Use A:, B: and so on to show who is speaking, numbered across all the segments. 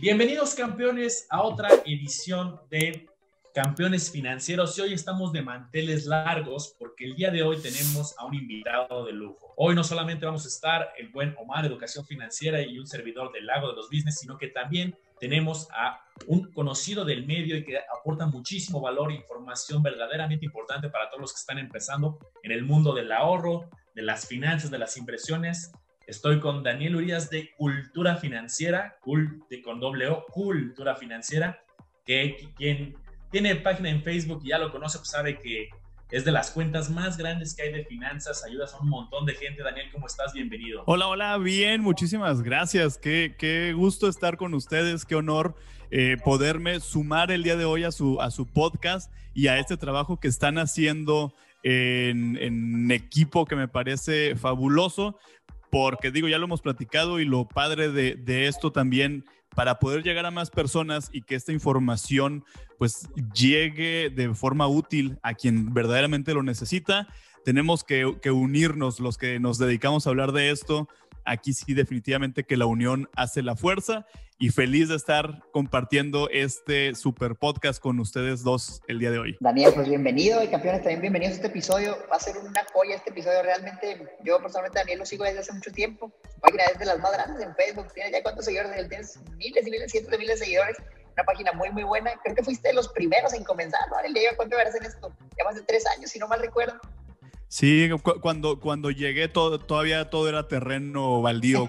A: Bienvenidos, campeones, a otra edición de Campeones Financieros. Y hoy estamos de manteles largos porque el día de hoy tenemos a un invitado de lujo. Hoy no solamente vamos a estar el buen Omar, Educación Financiera, y un servidor del Lago de los Business, sino que también tenemos a un conocido del medio y que aporta muchísimo valor e información verdaderamente importante para todos los que están empezando en el mundo del ahorro, de las finanzas, de las inversiones. Estoy con Daniel Urías de Cultura Financiera, con doble O, Cultura Financiera, que quien tiene página en Facebook y ya lo conoce, pues sabe que es de las cuentas más grandes que hay de finanzas, ayudas a un montón de gente. Daniel, ¿cómo estás? Bienvenido.
B: Hola, bien, muchísimas gracias. Qué gusto estar con ustedes, qué honor poderme sumar el día de hoy a su podcast y a este trabajo que están haciendo en equipo, que me parece fabuloso. Porque digo, ya lo hemos platicado, y lo padre de esto también, para poder llegar a más personas y que esta información pues llegue de forma útil a quien verdaderamente lo necesita, tenemos que unirnos los que nos dedicamos a hablar de esto. Aquí sí, definitivamente que la unión hace la fuerza, y feliz de estar compartiendo este super podcast con ustedes dos el día de hoy.
C: Daniel, pues bienvenido, y campeones también bienvenidos a este episodio. Va a ser una joya este episodio, realmente. Yo personalmente Daniel lo sigo desde hace mucho tiempo. Su página es de las más grandes en Facebook. ¿Tienes ya cuántos seguidores? Daniel, tienes miles y miles, cientos de miles de seguidores. Una página muy, muy buena. Creo que fuiste de los primeros en comenzar, ¿no? Daniel, ¿ya cuánto verás en esto? Ya más de 3 años, si no mal recuerdo.
B: Sí, cuando llegué todavía todo era terreno baldío.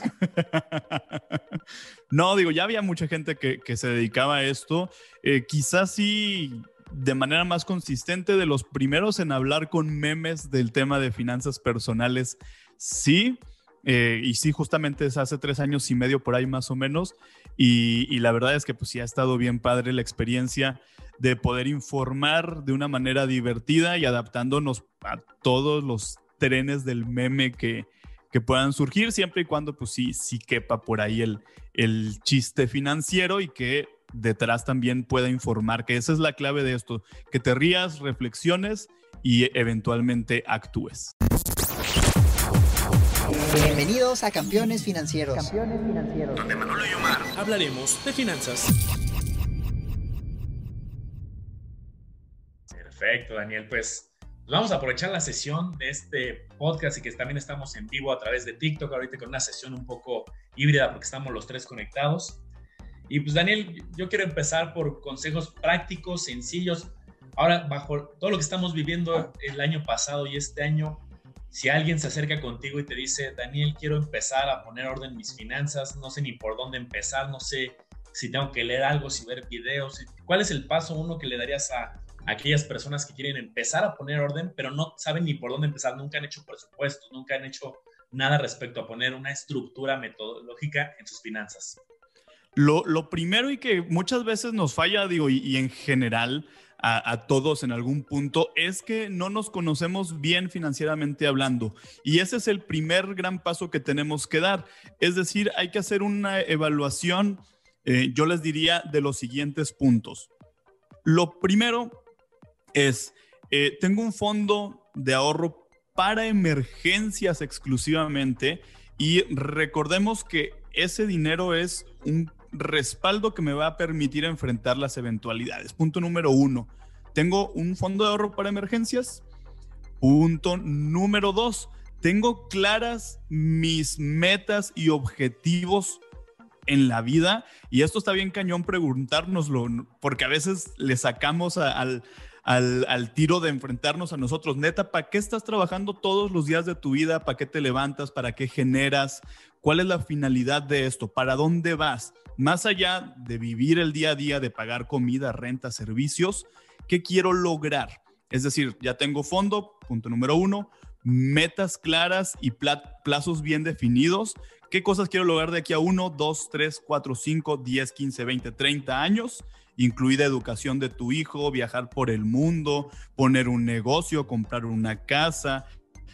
B: No, digo, ya había mucha gente que se dedicaba a esto. Quizás sí, de manera más consistente, de los primeros en hablar con memes del tema de finanzas personales, sí. Y sí, justamente es hace 3 años y medio por ahí más o menos. Y la verdad es que pues sí ha estado bien padre la experiencia de poder informar de una manera divertida y adaptándonos a todos los trenes del meme que puedan surgir, siempre y cuando pues sí quepa por ahí el chiste financiero, y que detrás también pueda informar, que esa es la clave de esto, que te rías, reflexiones y eventualmente actúes.
C: Bienvenidos a Campeones Financieros. Campeones Financieros.
A: Donde Manolo y Omar hablaremos de finanzas. Perfecto, Daniel. Pues vamos a aprovechar la sesión de este podcast, y que también estamos en vivo a través de TikTok ahorita con una sesión un poco híbrida porque estamos los tres conectados. Y pues Daniel, yo quiero empezar por consejos prácticos, sencillos. Ahora, bajo todo lo que estamos viviendo el año pasado y este año, si alguien se acerca contigo y te dice, Daniel, quiero empezar a poner orden en mis finanzas, no sé ni por dónde empezar, no sé si tengo que leer algo, si ver videos, ¿cuál es el paso uno que le darías a aquellas personas que quieren empezar a poner orden, pero no saben ni por dónde empezar, nunca han hecho presupuestos, nunca han hecho nada respecto a poner una estructura metodológica en sus finanzas?
B: Lo primero, y que muchas veces nos falla, digo, y en general a todos en algún punto, es que no nos conocemos bien financieramente hablando. Y ese es el primer gran paso que tenemos que dar. Es decir, hay que hacer una evaluación, yo les diría, de los siguientes puntos. Lo primero es, tengo un fondo de ahorro para emergencias exclusivamente, y recordemos que ese dinero es un respaldo que me va a permitir enfrentar las eventualidades. Punto número 1, tengo un fondo de ahorro para emergencias. Punto número 2, tengo claras mis metas y objetivos en la vida, y esto está bien cañón preguntárnoslo, porque a veces le sacamos al tiro de enfrentarnos a nosotros. Neta, ¿para qué estás trabajando todos los días de tu vida? ¿Para qué te levantas? ¿Para qué generas? ¿Cuál es la finalidad de esto? ¿Para dónde vas? Más allá de vivir el día a día, de pagar comida, renta, servicios, ¿qué quiero lograr? Es decir, ya tengo fondo, punto número 1, metas claras y plazos bien definidos. ¿Qué cosas quiero lograr de aquí a 1, 2, 3, 4, 5, 10, 15, 20, 30 años? Incluida educación de tu hijo, viajar por el mundo, poner un negocio, comprar una casa,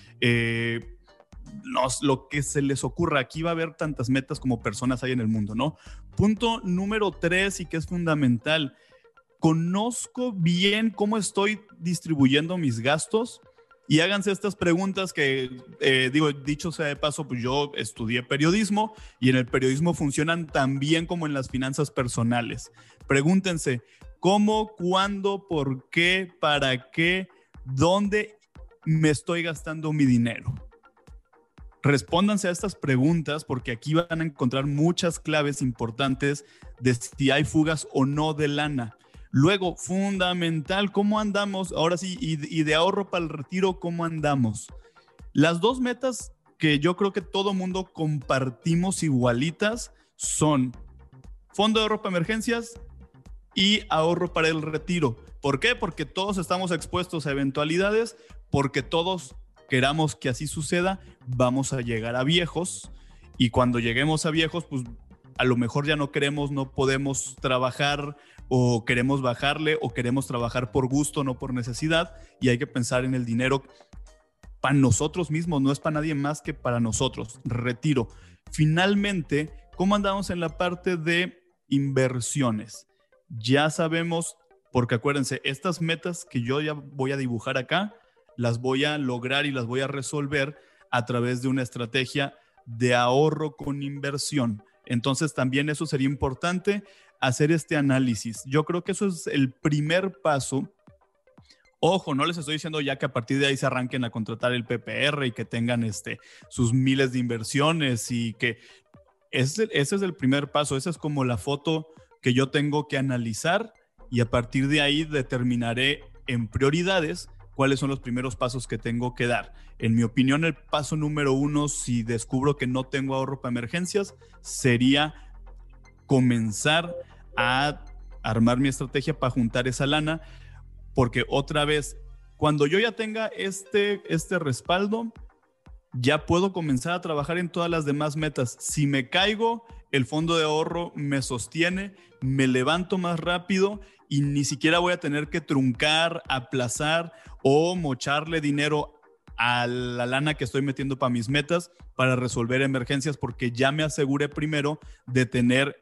B: lo que se les ocurra. Aquí va a haber tantas metas como personas hay en el mundo, ¿no? Punto número 3, y que es fundamental, conozco bien cómo estoy distribuyendo mis gastos y háganse estas preguntas que, dicho sea de paso, pues yo estudié periodismo y en el periodismo funcionan tan bien como en las finanzas personales. Pregúntense cómo, cuándo, por qué, para qué, dónde me estoy gastando mi dinero. Respóndanse a estas preguntas porque aquí van a encontrar muchas claves importantes de si hay fugas o no de lana. Luego, fundamental, ¿cómo andamos? Ahora sí, y de ahorro para el retiro, ¿cómo andamos? Las dos metas que yo creo que todo mundo compartimos igualitas son fondo de ahorro para emergencias y ahorro para el retiro. ¿Por qué? Porque todos estamos expuestos a eventualidades, porque todos queramos que así suceda, vamos a llegar a viejos y cuando lleguemos a viejos, pues a lo mejor ya no queremos, no podemos trabajar o queremos bajarle o queremos trabajar por gusto, no por necesidad, y hay que pensar en el dinero para nosotros mismos, no es para nadie más que para nosotros. Retiro. Finalmente, ¿cómo andamos en la parte de inversiones? Ya sabemos, porque acuérdense, estas metas que yo ya voy a dibujar acá, las voy a lograr y las voy a resolver a través de una estrategia de ahorro con inversión. Entonces también eso sería importante, hacer este análisis. Yo creo que eso es el primer paso. Ojo, no les estoy diciendo ya que a partir de ahí se arranquen a contratar el PPR y que tengan sus miles de inversiones y que ese es el primer paso. Esa es como la foto que yo tengo que analizar y a partir de ahí determinaré en prioridades cuáles son los primeros pasos que tengo que dar. En mi opinión, el paso número 1, si descubro que no tengo ahorro para emergencias, sería comenzar a armar mi estrategia para juntar esa lana, porque otra vez, cuando yo ya tenga este respaldo, ya puedo comenzar a trabajar en todas las demás metas. Si me caigo, el fondo de ahorro me sostiene, me levanto más rápido y ni siquiera voy a tener que truncar, aplazar o mocharle dinero a la lana que estoy metiendo para mis metas para resolver emergencias, porque ya me aseguré primero de tener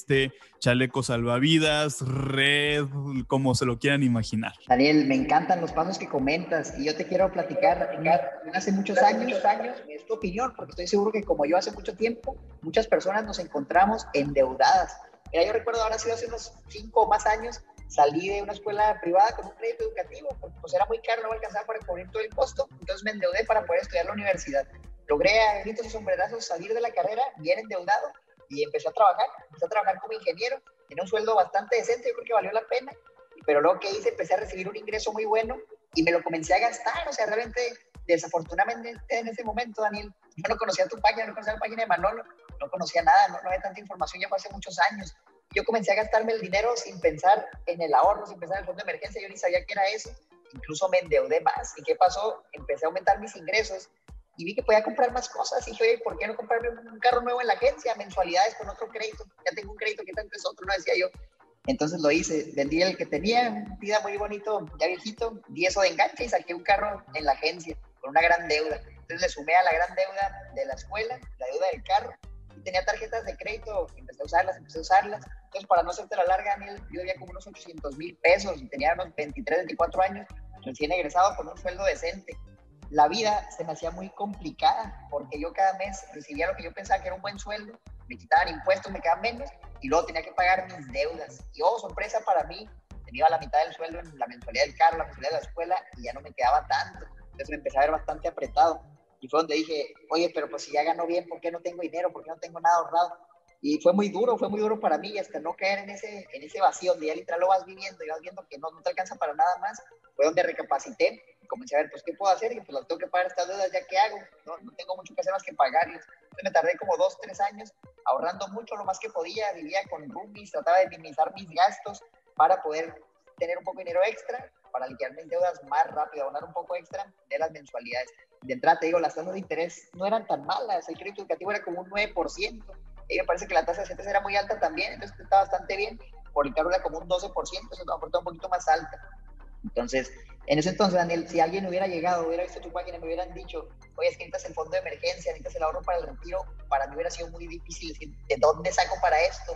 B: chaleco salvavidas, red, como se lo quieran imaginar.
C: Daniel, me encantan los pasos que comentas y yo te quiero platicar hace muchos años, es tu opinión, porque estoy seguro que como yo hace mucho tiempo, muchas personas nos encontramos endeudadas. Mira, yo recuerdo ahora sido hace unos 5 o más años, salí de una escuela privada con un crédito educativo, porque pues era muy caro, no me alcanzaba para cubrir todo el costo, entonces me endeudé para poder estudiar la universidad. Logré a gritos y sombrerazos salir de la carrera bien endeudado y empecé a trabajar como ingeniero, tenía un sueldo bastante decente, yo creo que valió la pena, pero luego que hice, empecé a recibir un ingreso muy bueno y me lo comencé a gastar, o sea, realmente, desafortunadamente en ese momento, Daniel, yo no conocía tu página, no conocía la página de Manolo, no conocía nada, no había tanta información, ya fue hace muchos años. Yo comencé a gastarme el dinero sin pensar en el ahorro, sin pensar en el fondo de emergencia, yo ni sabía qué era eso, incluso me endeudé más. ¿Y qué pasó? Empecé a aumentar mis ingresos y vi que podía comprar más cosas. Y dije, oye, ¿por qué no comprarme un carro nuevo en la agencia? Mensualidades con otro crédito. Ya tengo un crédito, ¿qué tanto es otro? No decía yo. Entonces lo hice, vendí el que tenía, un Tida muy bonito, ya viejito, di eso de enganche y saqué un carro en la agencia con una gran deuda. Entonces le sumé a la gran deuda de la escuela, la deuda del carro, y tenía tarjetas de crédito, empecé a usarlas. Entonces, para no hacerte la larga, Daniel, yo debía como unos 800,000 pesos y tenía unos 23, 24 años, recién egresado con un sueldo decente. La vida se me hacía muy complicada porque yo cada mes recibía lo que yo pensaba que era un buen sueldo, me quitaban impuestos, me quedaban menos y luego tenía que pagar mis deudas. Y sorpresa para mí, tenía la mitad del sueldo en la mensualidad del carro, la mensualidad de la escuela y ya no me quedaba tanto. Entonces me empecé a ver bastante apretado. Y fue donde dije, oye, pero pues si ya gano bien, ¿por qué no tengo dinero? ¿Por qué no tengo nada ahorrado? Y fue muy duro para mí, y hasta no caer en ese vacío donde ya literal lo vas viviendo y vas viendo que no te alcanza para nada más, fue donde recapacité y comencé a ver, pues, ¿qué puedo hacer? Y pues las tengo que pagar estas deudas, ¿ya qué hago? No tengo mucho que hacer más que pagarlas. Entonces me tardé como 2, 3 años ahorrando mucho, lo más que podía, vivía con roomies, trataba de minimizar mis gastos para poder tener un poco de dinero extra, para liquidar mis deudas más rápido, abonar un poco extra de las mensualidades. De entrada, te digo, las tasas de interés no eran tan malas, el crédito educativo era como un 9%, y me parece que la tasa de CETES era muy alta también, entonces está bastante bien, por el carro era como un 12%, eso me aportó un poquito más alta. Entonces, en ese entonces, Daniel, si alguien hubiera llegado, hubiera visto tu página y me hubieran dicho, oye, es que necesitas el fondo de emergencia, necesitas el ahorro para el retiro, para mí hubiera sido muy difícil decir, ¿de dónde saco para esto? Si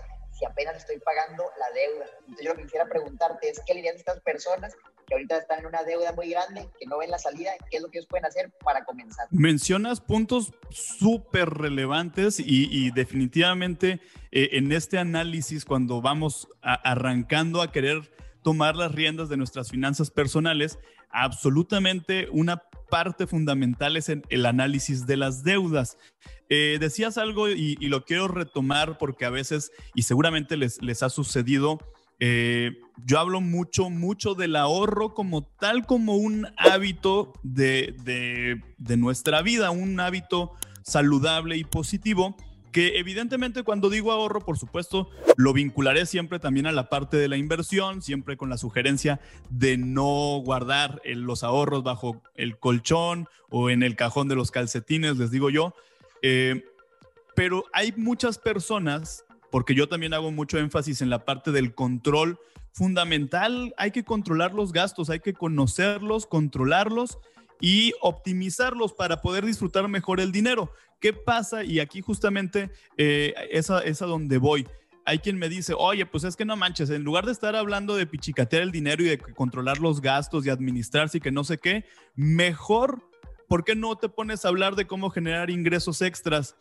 C: y apenas estoy pagando la deuda. Entonces yo lo que quisiera preguntarte es, ¿qué le dirías a estas personas que ahorita están en una deuda muy grande, que no ven la salida? ¿Qué es lo que ellos pueden hacer para comenzar?
B: Mencionas puntos súper relevantes y definitivamente en este análisis, cuando vamos arrancando a querer tomar las riendas de nuestras finanzas personales, absolutamente una parte fundamental es el análisis de las deudas. Decías algo y lo quiero retomar porque a veces, y seguramente les ha sucedido, yo hablo mucho del ahorro como tal, como un hábito de nuestra vida, un hábito saludable y positivo, que evidentemente cuando digo ahorro, por supuesto, lo vincularé siempre también a la parte de la inversión, siempre con la sugerencia de no guardar los ahorros bajo el colchón o en el cajón de los calcetines, les digo yo. Pero hay muchas personas, porque yo también hago mucho énfasis en la parte del control fundamental, hay que controlar los gastos, hay que conocerlos, controlarlos y optimizarlos para poder disfrutar mejor el dinero. ¿Qué pasa? Y aquí justamente es a donde voy. Hay quien me dice, oye, pues es que no manches, en lugar de estar hablando de pichicatear el dinero y de controlar los gastos y administrarse y que no sé qué, mejor, ¿por qué no te pones a hablar de cómo generar ingresos extras?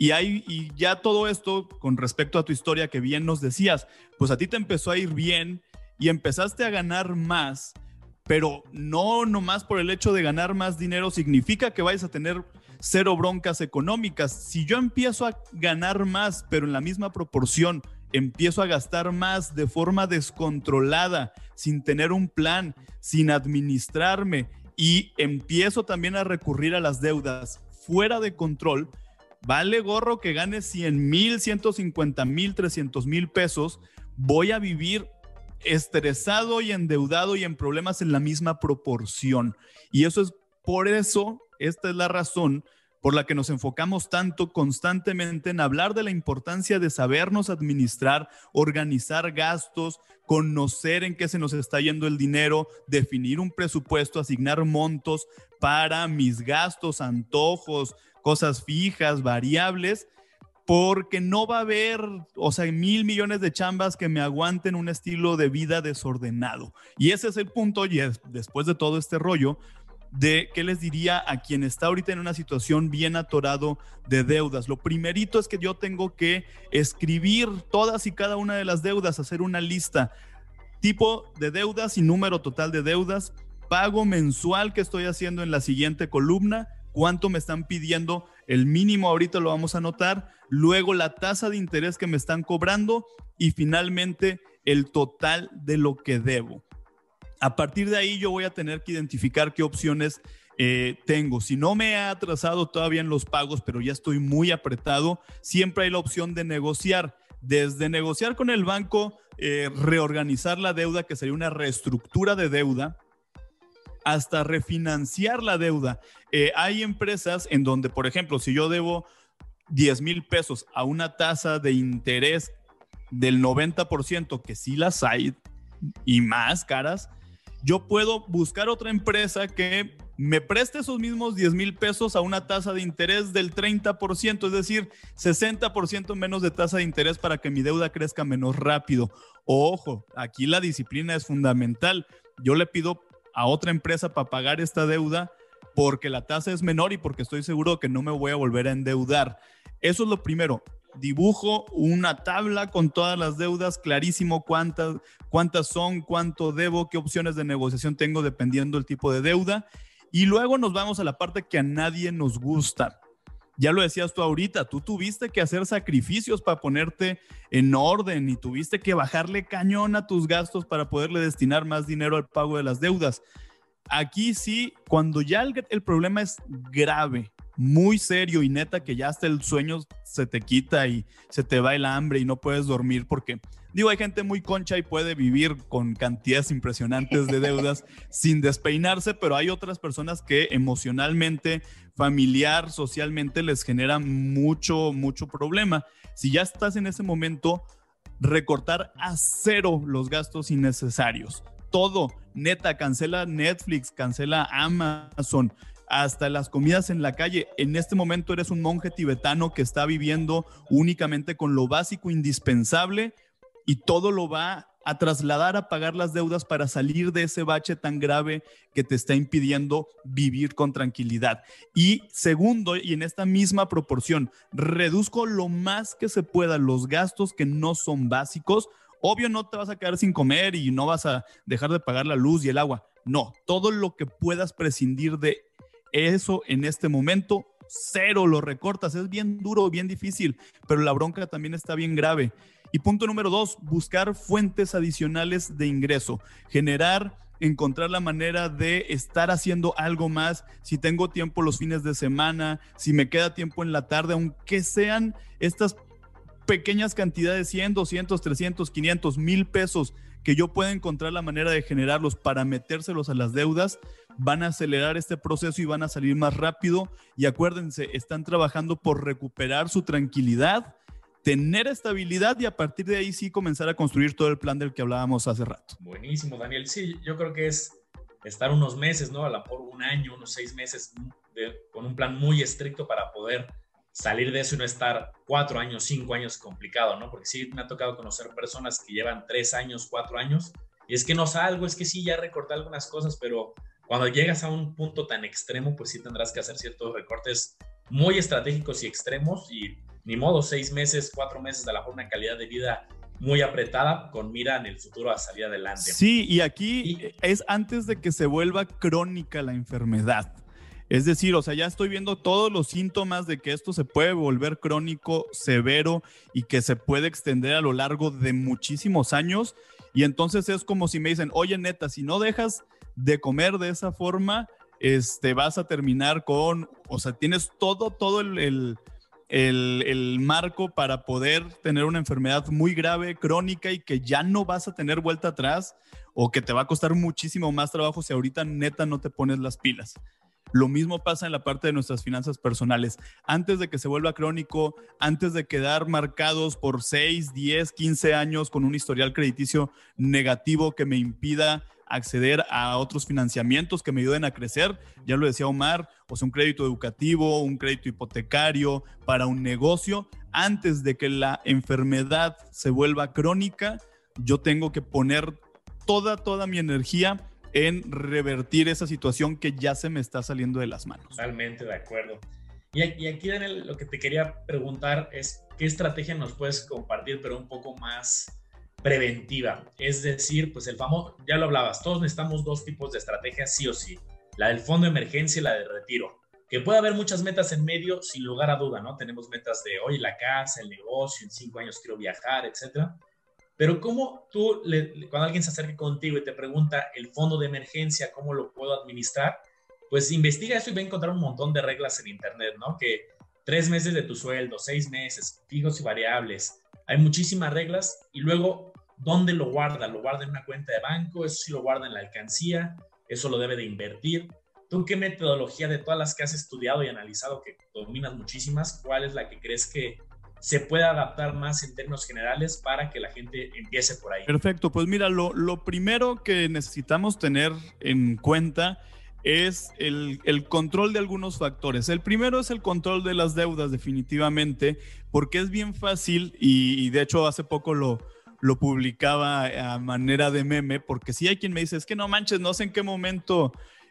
B: Y ya todo esto, con respecto a tu historia que bien nos decías, pues a ti te empezó a ir bien y empezaste a ganar más, pero no nomás por el hecho de ganar más dinero significa que vayas a tener cero broncas económicas. Si yo empiezo a ganar más, pero en la misma proporción empiezo a gastar más de forma descontrolada, sin tener un plan, sin administrarme, y empiezo también a recurrir a las deudas fuera de control, vale gorro que gane 100,000, 150,000, 300,000 pesos, voy a vivir estresado y endeudado y en problemas en la misma proporción. Y eso es por eso, esta es la razón por la que nos enfocamos tanto constantemente en hablar de la importancia de sabernos administrar, organizar gastos, conocer en qué se nos está yendo el dinero, definir un presupuesto, asignar montos para mis gastos, antojos, cosas fijas, variables, porque no va a haber, 1,000 millones de chambas que me aguanten un estilo de vida desordenado. Y ese es el punto, y después de todo este rollo, de qué les diría a quien está ahorita en una situación bien atorado de deudas. Lo primerito es que yo tengo que escribir todas y cada una de las deudas, hacer una lista, tipo de deudas y número total de deudas, pago mensual que estoy haciendo en la siguiente columna, cuánto me están pidiendo, el mínimo ahorita lo vamos a anotar, luego la tasa de interés que me están cobrando y finalmente el total de lo que debo. A partir de ahí yo voy a tener que identificar qué opciones tengo. Si no me he atrasado todavía en los pagos, pero ya estoy muy apretado, siempre hay la opción de negociar. Desde negociar con el banco, reorganizar la deuda, que sería una reestructura de deuda, hasta refinanciar la deuda. Hay empresas en donde, por ejemplo, si yo debo 10,000 pesos a una tasa de interés del 90%, que sí las hay y más caras, yo puedo buscar otra empresa que me preste esos mismos 10,000 pesos a una tasa de interés del 30%, es decir, 60% menos de tasa de interés para que mi deuda crezca menos rápido. Ojo, aquí la disciplina es fundamental. Yo le pido a otra empresa para pagar esta deuda porque la tasa es menor y porque estoy seguro que no me voy a volver a endeudar. Eso es lo primero. Dibujo una tabla con todas las deudas, clarísimo cuántas son, cuánto debo, qué opciones de negociación tengo dependiendo del tipo de deuda. Y luego nos vamos a la parte que a nadie nos gusta. Ya lo decías tú ahorita, tú tuviste que hacer sacrificios para ponerte en orden y tuviste que bajarle cañón a tus gastos para poderle destinar más dinero al pago de las deudas. Aquí sí, cuando ya el problema es grave, muy serio y neta que ya hasta el sueño se te quita y se te va el hambre y no puedes dormir porque, hay gente muy concha y puede vivir con cantidades impresionantes de deudas sin despeinarse, pero hay otras personas que emocionalmente, familiar, socialmente les genera mucho problema. Si ya estás en ese momento, recortar a cero los gastos innecesarios. Todo, neta, cancela Netflix, cancela Amazon, hasta las comidas en la calle. En este momento eres un monje tibetano que está viviendo únicamente con lo básico indispensable y todo lo va a trasladar a pagar las deudas para salir de ese bache tan grave que te está impidiendo vivir con tranquilidad. Y segundo, y en esta misma proporción, reduzco lo más que se pueda los gastos que no son básicos. Obvio, no te vas a quedar sin comer y no vas a dejar de pagar la luz y el agua. No, todo lo que puedas prescindir de eso en este momento, cero lo recortas. Es bien duro, bien difícil, pero la bronca también está bien grave. Y punto número 2, buscar fuentes adicionales de ingreso, encontrar la manera de estar haciendo algo más. Si tengo tiempo los fines de semana, si me queda tiempo en la tarde, aunque sean estas pequeñas cantidades, 100, 200, 300, 500, 1,000 pesos, que yo pueda encontrar la manera de generarlos para metérselos a las deudas, van a acelerar este proceso y van a salir más rápido. Y acuérdense, están trabajando por recuperar su tranquilidad, tener estabilidad y a partir de ahí sí comenzar a construir todo el plan del que hablábamos hace rato.
A: Buenísimo, Daniel. Sí, yo creo que es estar unos meses, ¿no? A lo mejor un año, unos 6 meses con un plan muy estricto para poder salir de eso y no estar 4 años, 5 años complicado, ¿no? Porque sí me ha tocado conocer personas que llevan 3 años, 4 años y es que no salgo, es que sí, ya recorté algunas cosas, pero cuando llegas a un punto tan extremo, pues sí tendrás que hacer ciertos recortes muy estratégicos y extremos y ni modo, 6 meses, 4 meses de una calidad de vida muy apretada con mira en el futuro a salir adelante.
B: Sí, y aquí es antes de que se vuelva crónica la enfermedad. Es decir, o sea, ya estoy viendo todos los síntomas de que esto se puede volver crónico, severo y que se puede extender a lo largo de muchísimos años. Y entonces es como si me dicen, oye, neta, si no dejas de comer de esa forma, vas a terminar con, o sea, tienes todo el marco para poder tener una enfermedad muy grave, crónica y que ya no vas a tener vuelta atrás o que te va a costar muchísimo más trabajo si ahorita neta no te pones las pilas. Lo mismo pasa en la parte de nuestras finanzas personales. Antes de que se vuelva crónico, antes de quedar marcados por 6, 10, 15 años con un historial crediticio negativo que me impida acceder a otros financiamientos que me ayuden a crecer, ya lo decía Omar, o sea, un crédito educativo, un crédito hipotecario para un negocio, antes de que la enfermedad se vuelva crónica, yo tengo que poner toda mi energía en revertir esa situación que ya se me está saliendo de las manos.
A: Totalmente de acuerdo. Y aquí, Daniel, lo que te quería preguntar es, ¿qué estrategia nos puedes compartir, pero un poco más preventiva? Es decir, pues el famoso, ya lo hablabas, todos necesitamos 2 tipos de estrategias sí o sí, la del fondo de emergencia y la de retiro, que puede haber muchas metas en medio, sin lugar a duda, ¿no? Tenemos metas de hoy la casa, el negocio, en 5 años quiero viajar, etcétera. Pero ¿cómo tú, cuando alguien se acerque contigo y te pregunta el fondo de emergencia, cómo lo puedo administrar? Pues investiga eso y va a encontrar un montón de reglas en internet, ¿no? Que 3 meses de tu sueldo, 6 meses, fijos y variables. Hay muchísimas reglas y luego, ¿dónde lo guarda? ¿Lo guarda en una cuenta de banco? ¿Eso sí lo guarda en la alcancía? ¿Eso lo debe de invertir? ¿Tú qué metodología de todas las que has estudiado y analizado, que dominas muchísimas, cuál es la que crees que se puede adaptar más en términos generales para que la gente empiece por ahí?
B: Perfecto, pues mira, lo primero que necesitamos tener en cuenta es el control de algunos factores. El primero es el control de las deudas, definitivamente, porque es bien fácil y de hecho hace poco lo publicaba a manera de meme, porque si hay quien me dice, es que no manches, no sé en qué momento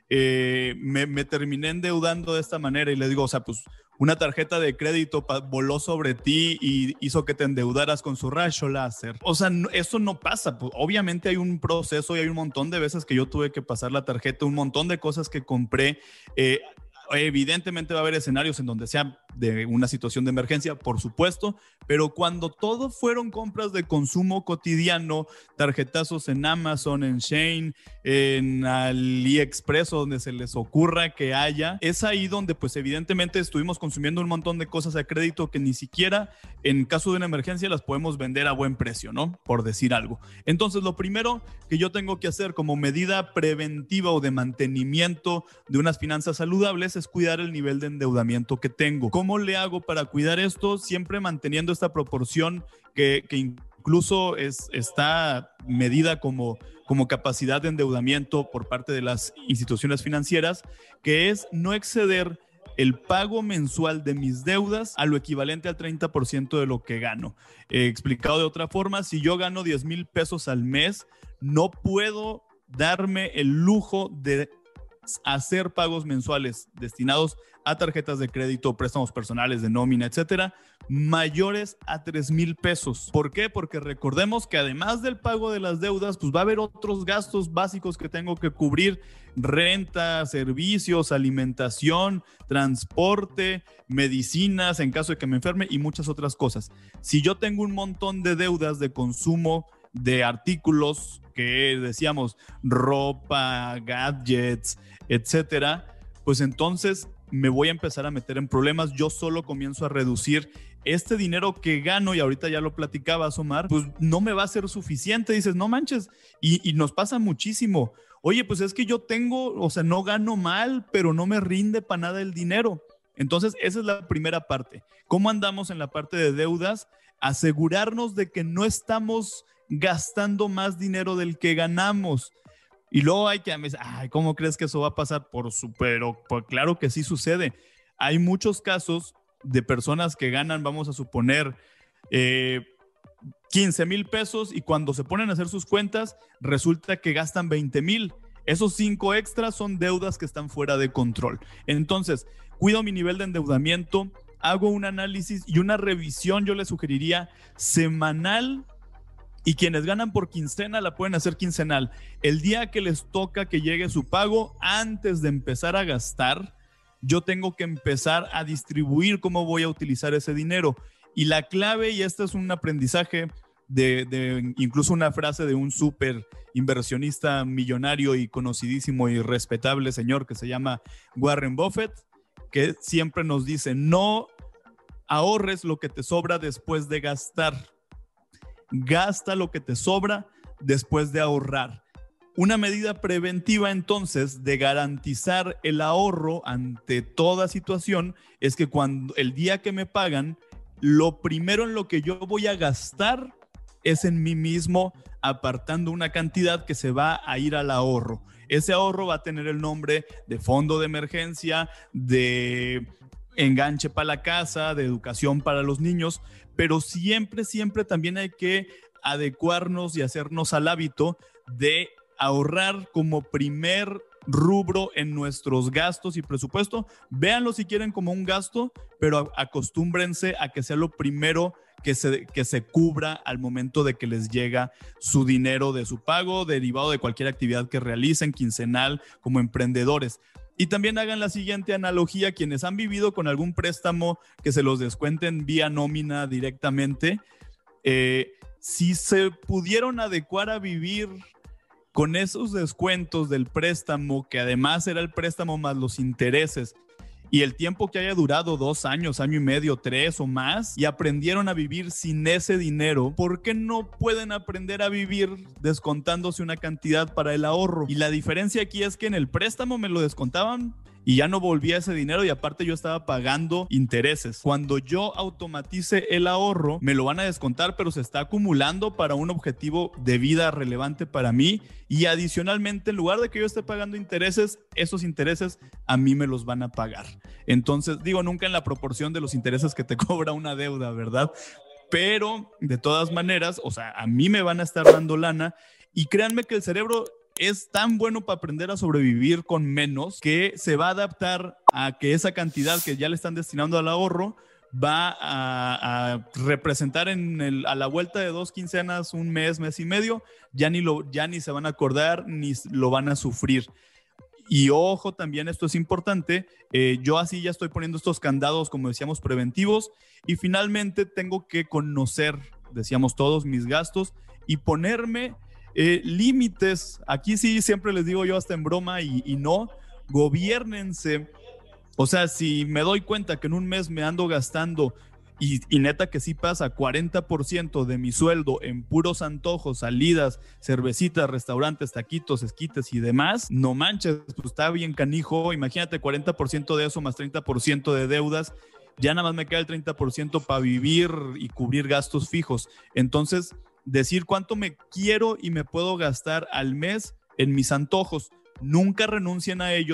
B: me terminé endeudando de esta manera, y le digo, o sea, pues una tarjeta de crédito voló sobre ti y hizo que te endeudaras con su rayo láser. O sea, eso no pasa. Pues, obviamente hay un proceso y hay un montón de veces que yo tuve que pasar la tarjeta, un montón de cosas que compré. Evidentemente va a haber escenarios en donde sea de una situación de emergencia, por supuesto, pero cuando todo fueron compras de consumo cotidiano, tarjetazos en Amazon, en Shein, en AliExpress, donde se les ocurra que haya, es ahí donde pues evidentemente estuvimos consumiendo un montón de cosas a crédito que ni siquiera en caso de una emergencia las podemos vender a buen precio, ¿no? Por decir algo. Entonces, lo primero que yo tengo que hacer como medida preventiva o de mantenimiento de unas finanzas saludables es cuidar el nivel de endeudamiento que tengo. ¿Cómo le hago para cuidar esto? Siempre manteniendo esta proporción que incluso está medida como capacidad de endeudamiento por parte de las instituciones financieras, que es no exceder el pago mensual de mis deudas a lo equivalente al 30% de lo que gano. Explicado de otra forma, si yo gano 10,000 pesos al mes, no puedo darme el lujo de hacer pagos mensuales destinados a tarjetas de crédito, préstamos personales de nómina, etcétera, mayores a 3,000 pesos. ¿Por qué? Porque recordemos que además del pago de las deudas, pues va a haber otros gastos básicos que tengo que cubrir: renta, servicios, alimentación, transporte, medicinas en caso de que me enferme y muchas otras cosas. Si yo tengo un montón de deudas de consumo de artículos que decíamos ropa, gadgets, etcétera, pues entonces me voy a empezar a meter en problemas. Yo solo comienzo a reducir este dinero que gano, y ahorita ya lo platicabas, Omar, pues no me va a ser suficiente. Dices, no manches, y nos pasa muchísimo. Oye, pues es que yo tengo, o sea, no gano mal, pero no me rinde para nada el dinero. Entonces, esa es la primera parte. ¿Cómo andamos en la parte de deudas? Asegurarnos de que no estamos gastando más dinero del que ganamos. Y luego hay que decir, ay, ¿cómo crees que eso va a pasar? Pero claro que sí sucede. Hay muchos casos de personas que ganan, vamos a suponer, 15,000 pesos, y cuando se ponen a hacer sus cuentas, resulta que gastan 20,000. Esos 5 extras son deudas que están fuera de control. Entonces, cuido mi nivel de endeudamiento, hago un análisis y una revisión, yo les sugeriría semanal. Y quienes ganan por quincena la pueden hacer quincenal. El día que les toca que llegue su pago, antes de empezar a gastar, yo tengo que empezar a distribuir cómo voy a utilizar ese dinero. Y la clave, y este es un aprendizaje de incluso una frase de un súper inversionista millonario y conocidísimo y respetable señor que se llama Warren Buffett, que siempre nos dice: no ahorres lo que te sobra después de gastar. Gasta lo que te sobra después de ahorrar. Una medida preventiva, entonces, de garantizar el ahorro ante toda situación es que cuando el día que me pagan, lo primero en lo que yo voy a gastar es en mí mismo, apartando una cantidad que se va a ir al ahorro. Ese ahorro va a tener el nombre de fondo de emergencia, de enganche para la casa, de educación para los niños, pero siempre también hay que adecuarnos y hacernos al hábito de ahorrar como primer rubro en nuestros gastos y presupuesto. Véanlo si quieren como un gasto, pero acostúmbrense a que sea lo primero que se cubra al momento de que les llega su dinero de su pago, derivado de cualquier actividad que realicen, quincenal, como emprendedores. Y también hagan la siguiente analogía: quienes han vivido con algún préstamo que se los descuenten vía nómina directamente, si se pudieron adecuar a vivir con esos descuentos del préstamo, que además era el préstamo más los intereses, y el tiempo que haya durado 2 años, año y medio, 3 o más, y aprendieron a vivir sin ese dinero, ¿por qué no pueden aprender a vivir descontándose una cantidad para el ahorro? Y la diferencia aquí es que en el préstamo me lo descontaban y ya no volvía ese dinero, y aparte yo estaba pagando intereses. Cuando yo automatice el ahorro, me lo van a descontar, pero se está acumulando para un objetivo de vida relevante para mí, y adicionalmente, en lugar de que yo esté pagando intereses, esos intereses a mí me los van a pagar. Entonces, digo, nunca en la proporción de los intereses que te cobra una deuda, ¿verdad? Pero de todas maneras, o sea, a mí me van a estar dando lana, y créanme que el cerebro es tan bueno para aprender a sobrevivir con menos, que se va a adaptar a que esa cantidad que ya le están destinando al ahorro va a representar a la vuelta de 2 quincenas, un mes, mes y medio, ya ni se van a acordar ni lo van a sufrir. Y ojo, también esto es importante, yo así ya estoy poniendo estos candados, como decíamos, preventivos, y finalmente tengo que conocer, decíamos todos, mis gastos y ponerme límites. Aquí sí siempre les digo yo, hasta en broma, y no, gobiérnense. O sea, si me doy cuenta que en un mes me ando gastando, y neta que sí pasa, 40% de mi sueldo en puros antojos, salidas, cervecitas, restaurantes, taquitos, esquites y demás, no manches, pues está bien canijo. Imagínate 40% de eso más 30% de deudas, ya nada más me queda el 30% para vivir y cubrir gastos fijos. Entonces, decir cuánto me quiero y me puedo gastar al mes en mis antojos. Nunca renuncien a ellos,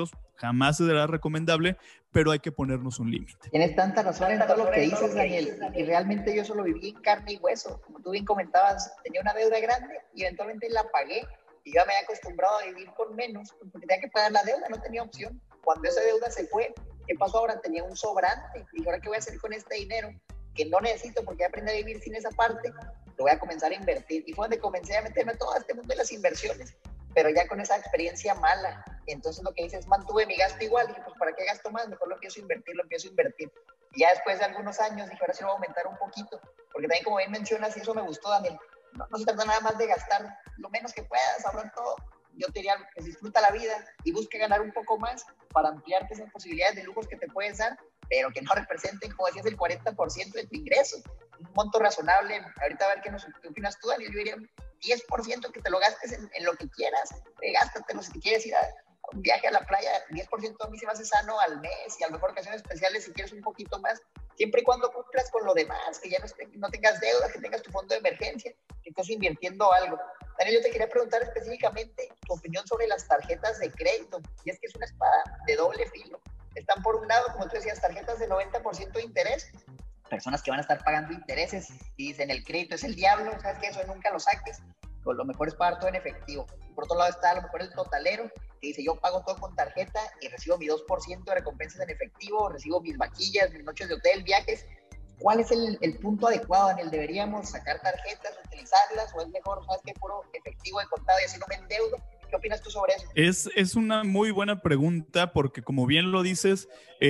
B: jamás será recomendable, pero hay que ponernos un límite.
C: Tienes tanta razón en todo lo que dices, Daniel, y realmente yo solo viví en carne y hueso. Como tú bien comentabas, tenía una deuda grande y eventualmente la pagué, y yo me había acostumbrado a vivir con menos porque tenía que pagar la deuda, no tenía opción. Cuando esa deuda se fue, ¿qué pasó ahora? Tenía un sobrante. Dije, ¿ahora qué voy a hacer con este dinero que no necesito porque ya aprendí a vivir sin esa parte? Lo voy a comenzar a invertir. Y fue donde comencé a meterme todo este mundo de las inversiones, pero ya con esa experiencia mala. Entonces lo que hice es mantuve mi gasto igual. Dije, pues ¿para qué gasto más? Mejor lo empiezo a invertir. Y ya después de algunos años dije, ahora sí lo voy a aumentar un poquito. Porque también, como bien mencionas, y eso me gustó, Daniel, no se trata nada más de gastar lo menos que puedas, ahorrar todo. Yo te diría, pues disfruta la vida y busca ganar un poco más para ampliarte esas posibilidades de lujos que te puedes dar, pero que no representen, como decías, el 40% de tu ingreso. Un monto razonable. Ahorita a ver qué opinas tú, Daniel. Yo diría 10% que te lo gastes en lo que quieras. Gástatelo si te quieres ir a un viaje a la playa. 10% a mí se me hace sano al mes, y a lo mejor ocasiones especiales si quieres un poquito más, siempre y cuando cumplas con lo demás, que ya no tengas deudas, que tengas tu fondo de emergencia, que estés invirtiendo algo. Daniel, yo te quería preguntar específicamente tu opinión sobre las tarjetas de crédito, y es que es una espada de doble filo. Están por un lado, como tú decías, tarjetas de 90% de interés, personas que van a estar pagando intereses y dicen el crédito es el diablo, sabes que eso nunca lo saques, pues lo mejor es pagar todo en efectivo. Por otro lado está a lo mejor el totalero, que dice yo pago todo con tarjeta y recibo mi 2% de recompensas en efectivo, recibo mis vaquillas, mis noches de hotel, viajes. ¿Cuál es el punto adecuado, Daniel? ¿Deberíamos sacar tarjetas, utilizarlas, o es mejor, sabes que puro efectivo de contado y así no me endeudo? ¿Qué opinas tú sobre eso?
B: Es una muy buena pregunta porque, como bien lo dices,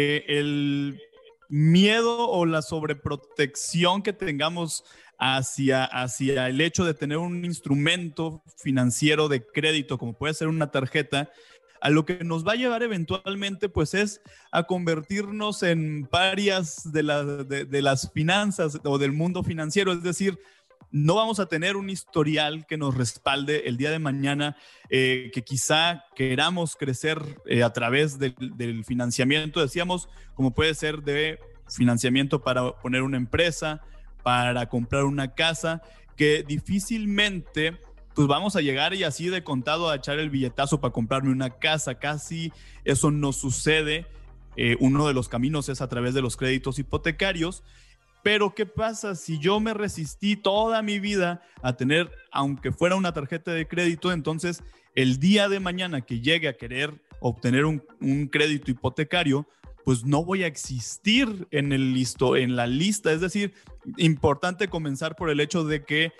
B: el miedo o la sobreprotección que tengamos hacia el hecho de tener un instrumento financiero de crédito, como puede ser una tarjeta, a lo que nos va a llevar eventualmente, pues, es a convertirnos en parias de las finanzas o del mundo financiero. Es decir, no vamos a tener un historial que nos respalde el día de mañana, que quizá queramos crecer a través del financiamiento, decíamos, como puede ser de financiamiento para poner una empresa, para comprar una casa, que difícilmente pues vamos a llegar y así de contado a echar el billetazo para comprarme una casa. Casi eso no sucede. Uno de los caminos es a través de los créditos hipotecarios. Pero ¿qué pasa si yo me resistí toda mi vida a tener, aunque fuera una tarjeta de crédito? Entonces, el día de mañana que llegue a querer obtener un crédito hipotecario, pues no voy a existir en la lista. Es decir, importante comenzar por el hecho de que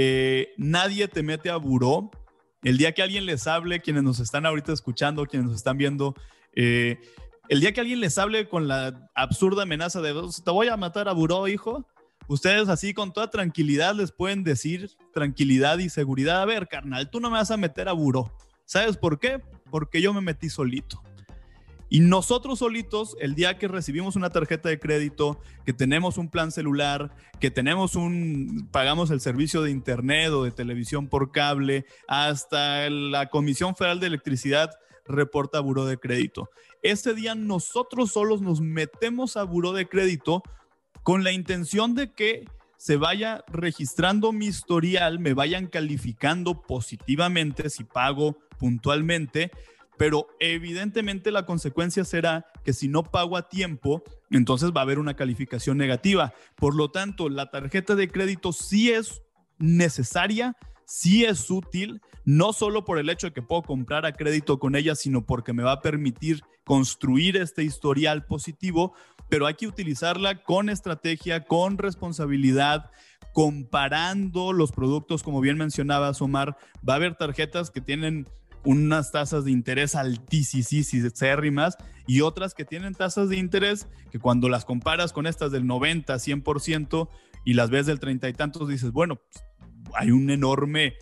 B: nadie te mete a buró. El día que alguien les hable, quienes nos están ahorita escuchando, quienes nos están viendo, el día que alguien les hable con la absurda amenaza de te voy a matar a buró, hijo, ustedes así con toda tranquilidad les pueden decir, tranquilidad y seguridad, a ver, carnal, tú no me vas a meter a buró. ¿Sabes por qué? Porque yo me metí solito. Y nosotros solitos, el día que recibimos una tarjeta de crédito, que tenemos un plan celular, que pagamos el servicio de internet o de televisión por cable, hasta la Comisión Federal de Electricidad reporta buró de crédito. Ese día nosotros solos nos metemos a buró de crédito con la intención de que se vaya registrando mi historial, me vayan calificando positivamente si pago puntualmente, pero evidentemente la consecuencia será que si no pago a tiempo, entonces va a haber una calificación negativa. Por lo tanto, la tarjeta de crédito sí es necesaria, sí es útil, no solo por el hecho de que puedo comprar a crédito con ella, sino porque me va a permitir construir este historial positivo, pero hay que utilizarla con estrategia, con responsabilidad, comparando los productos, como bien mencionabas, Omar. Va a haber tarjetas que tienen unas tasas de interés altísimas y otras que tienen tasas de interés que cuando las comparas con estas del 90, 100% y las ves del 30 y tantos, dices, bueno, pues, hay un enorme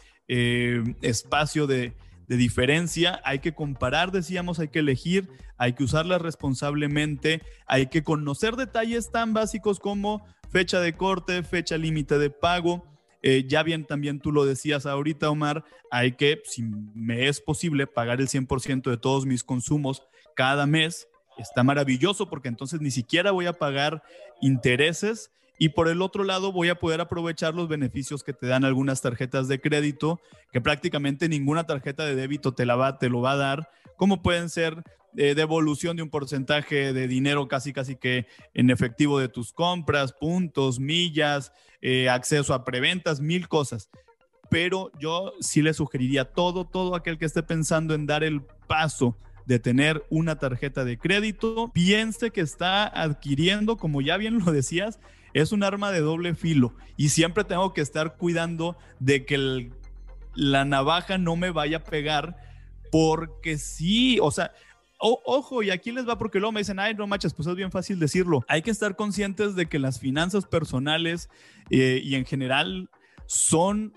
B: espacio de diferencia. Hay que comparar, decíamos, hay que elegir, hay que usarlas responsablemente, hay que conocer detalles tan básicos como fecha de corte, fecha límite de pago. Ya bien, también tú lo decías ahorita, Omar, hay que, si me es posible, pagar el 100% de todos mis consumos cada mes. Está maravilloso porque entonces ni siquiera voy a pagar intereses Y por el otro lado voy a poder aprovechar los beneficios que te dan algunas tarjetas de crédito, que prácticamente ninguna tarjeta de débito te lo va a dar, como pueden ser devolución de un porcentaje de dinero casi que en efectivo de tus compras, puntos, millas, acceso a preventas, 1000 cosas. Pero yo sí le sugeriría todo aquel que esté pensando en dar el paso de tener una tarjeta de crédito, piense que está adquiriendo, como ya bien lo decías, es un arma de doble filo y siempre tengo que estar cuidando de que la navaja no me vaya a pegar, porque sí, o sea, ojo, y aquí les va, porque luego me dicen, ay, no manches, pues es bien fácil decirlo. Hay que estar conscientes de que las finanzas personales y en general son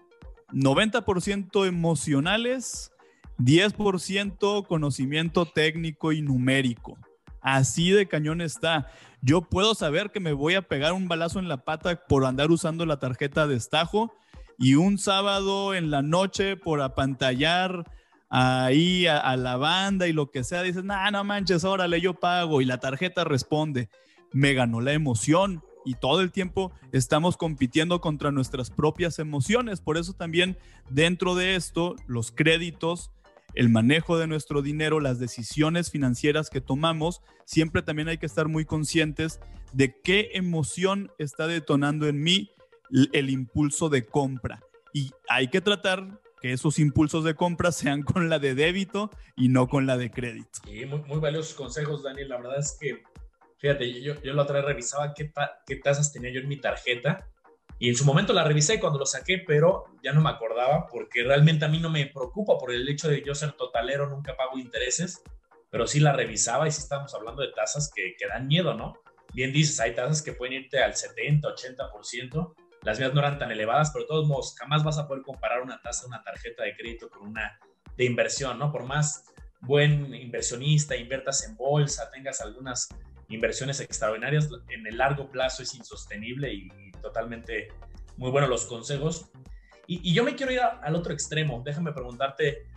B: 90% emocionales, 10% conocimiento técnico y numérico. Así de cañón está. Yo puedo saber que me voy a pegar un balazo en la pata por andar usando la tarjeta de Stajo, y un sábado en la noche por apantallar ahí a la banda y lo que sea, dices, no manches, órale, yo pago, y la tarjeta responde. Me ganó la emoción. Y todo el tiempo estamos compitiendo contra nuestras propias emociones. Por eso también dentro de esto, los créditos, el manejo de nuestro dinero, las decisiones financieras que tomamos, siempre también hay que estar muy conscientes de qué emoción está detonando en mí el impulso de compra. Y hay que tratar que esos impulsos de compra sean con la de débito y no con la de crédito.
A: Sí, muy valiosos consejos, Daniel. La verdad es que fíjate, yo la otra vez revisaba qué tasas tenía yo en mi tarjeta, y en su momento la revisé cuando lo saqué, pero ya no me acordaba, porque realmente a mí no me preocupa por el hecho de yo ser totalero, nunca pago intereses, pero sí la revisaba y sí estamos hablando de tasas que dan miedo, ¿no? Bien dices, hay tasas que pueden irte al 70, 80%, las mías no eran tan elevadas, pero de todos modos, jamás vas a poder comparar una tasa de una tarjeta de crédito con una de inversión, ¿no? Por más buen inversionista, inviertas en bolsa, tengas algunas inversiones extraordinarias, en el largo plazo es insostenible, y totalmente muy buenos los consejos. Y yo me quiero ir al otro extremo. Déjame preguntarte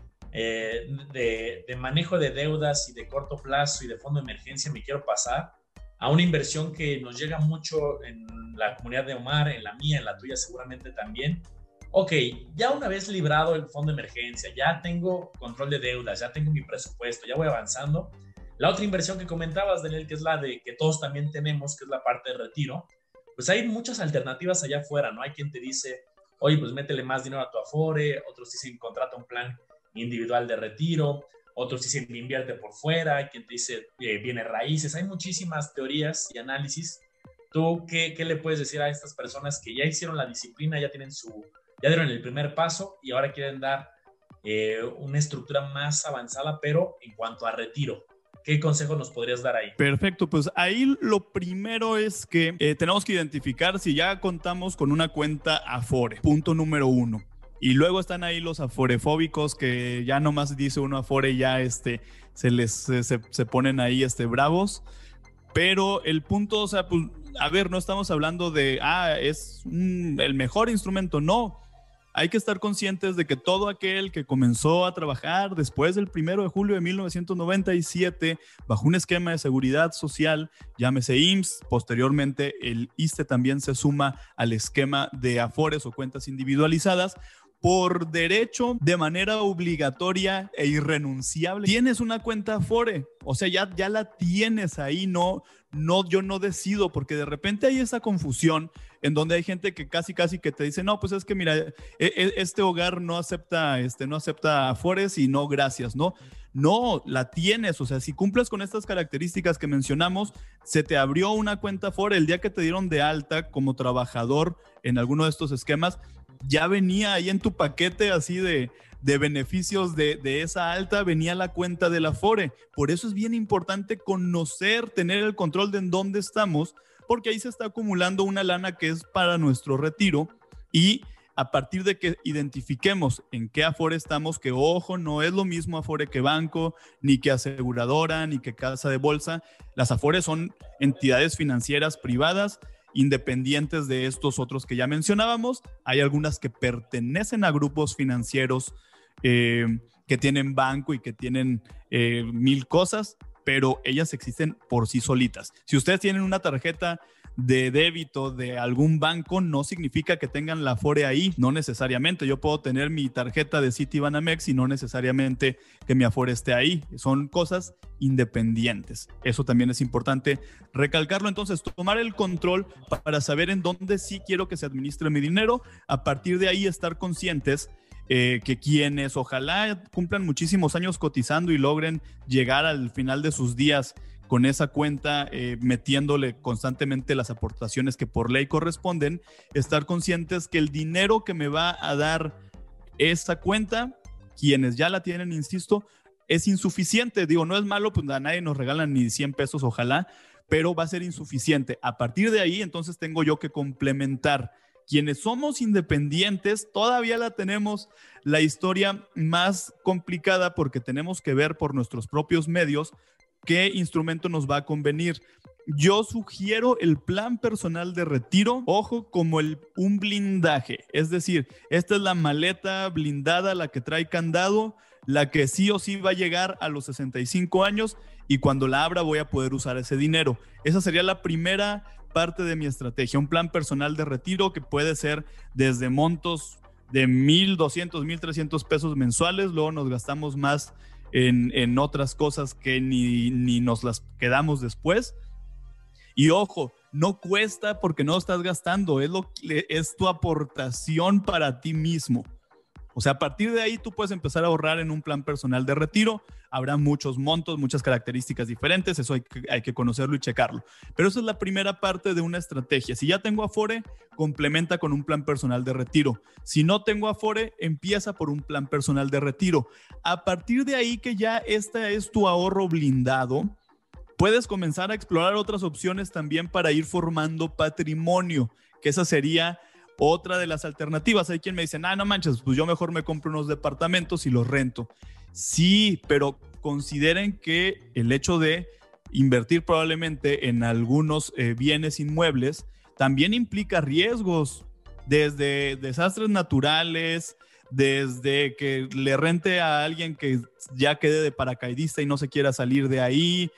A: de manejo de deudas y de corto plazo y de fondo de emergencia. Me quiero pasar a una inversión que nos llega mucho en la comunidad de Omar, en la mía, en la tuya seguramente también. Ok, ya una vez librado el fondo de emergencia, ya tengo control de deudas, ya tengo mi presupuesto, ya voy avanzando. La otra inversión que comentabas, Daniel, que es la de que todos también tenemos, que es la parte de retiro, pues hay muchas alternativas allá afuera, ¿no? Hay quien te dice, oye, pues métele más dinero a tu Afore, otros dicen, contrata un plan individual de retiro, otros dicen, invierte por fuera, hay quien te dice, bienes raíces. Hay muchísimas teorías y análisis. ¿Tú qué le puedes decir a estas personas que ya hicieron la disciplina, ya dieron el primer paso y ahora quieren dar una estructura más avanzada, pero en cuanto a retiro? ¿Qué consejo nos podrías dar ahí?
B: Perfecto, pues ahí lo primero es que tenemos que identificar si ya contamos con una cuenta Afore, punto número 1. Y luego están ahí los aforefóbicos que ya nomás dice uno Afore y ya se ponen ahí bravos. Pero el punto, o sea, pues, a ver, no estamos hablando de, es el mejor instrumento, no. Hay que estar conscientes de que todo aquel que comenzó a trabajar después del 1 de julio de 1997 bajo un esquema de seguridad social, llámese IMSS, posteriormente el ISSSTE también se suma al esquema de afores o cuentas individualizadas, por derecho, de manera obligatoria e irrenunciable, tienes una cuenta Afore. O sea, ya la tienes ahí, yo no decido, porque de repente hay esa confusión en donde hay gente que casi que te dice, no, pues es que mira, este hogar no acepta Afores y no, gracias, ¿no? No, la tienes. O sea, si cumples con estas características que mencionamos, se te abrió una cuenta Afore. El día que te dieron de alta como trabajador en alguno de estos esquemas, ya venía ahí en tu paquete así de beneficios de esa alta, venía la cuenta del Afore. Por eso es bien importante conocer, tener el control de en dónde estamos, porque ahí se está acumulando una lana que es para nuestro retiro, y a partir de que identifiquemos en qué Afore estamos, que ojo, no es lo mismo Afore que banco, ni que aseguradora, ni que casa de bolsa. Las Afores son entidades financieras privadas independientes de estos otros que ya mencionábamos. Hay algunas que pertenecen a grupos financieros que tienen banco y que tienen 1000 cosas, pero ellas existen por sí solitas. Si ustedes tienen una tarjeta de débito de algún banco no significa que tengan la Afore ahí, no necesariamente. Yo puedo tener mi tarjeta de Citibanamex y no necesariamente que mi Afore esté ahí. Son cosas independientes. Eso también es importante recalcarlo. Entonces, tomar el control para saber en dónde sí quiero que se administre mi dinero. A partir de ahí, estar conscientes que quienes ojalá cumplan muchísimos años cotizando y logren llegar al final de sus días con esa cuenta, metiéndole constantemente las aportaciones que por ley corresponden, estar conscientes que el dinero que me va a dar esa cuenta, quienes ya la tienen, insisto, es insuficiente. Digo, no es malo, pues a nadie nos regalan ni 100 pesos, ojalá, pero va a ser insuficiente. A partir de ahí, entonces tengo yo que complementar. Quienes somos independientes, todavía la tenemos la historia más complicada porque tenemos que ver por nuestros propios medios qué instrumento nos va a convenir. Yo sugiero el plan personal de retiro, ojo, como un blindaje. Es decir, esta es la maleta blindada, la que trae candado, la que sí o sí va a llegar a los 65 años y cuando la abra voy a poder usar ese dinero. Esa sería la primera parte de mi estrategia, un plan personal de retiro que puede ser desde montos de 1,200, 1,300 pesos mensuales, luego nos gastamos más en otras cosas que ni nos las quedamos después. Y ojo, no cuesta porque no estás gastando, es tu aportación para ti mismo. O sea, a partir de ahí tú puedes empezar a ahorrar en un plan personal de retiro. Habrá muchos montos, muchas características diferentes, eso hay que conocerlo y checarlo. Pero esa es la primera parte de una estrategia. Si ya tengo Afore, complementa con un plan personal de retiro. Si no tengo Afore, empieza por un plan personal de retiro. A partir de ahí que ya este es tu ahorro blindado, puedes comenzar a explorar otras opciones también para ir formando patrimonio, que esa sería otra de las alternativas. Hay quien me dice, no manches, pues yo mejor me compro unos departamentos y los rento. Sí, pero consideren que el hecho de invertir probablemente en algunos bienes inmuebles también implica riesgos, desde desastres naturales, desde que le rente a alguien que ya quede de paracaidista y no se quiera salir de ahí,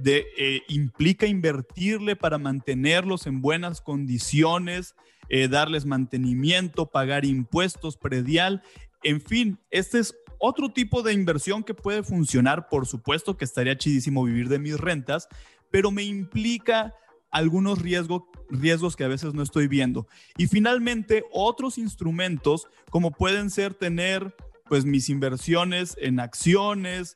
B: implica invertirle para mantenerlos en buenas condiciones, darles mantenimiento, pagar impuestos, predial, en fin, este es otro tipo de inversión que puede funcionar. Por supuesto que estaría chidísimo vivir de mis rentas, pero me implica algunos riesgos que a veces no estoy viendo. Y finalmente, otros instrumentos como pueden ser tener pues mis inversiones en acciones,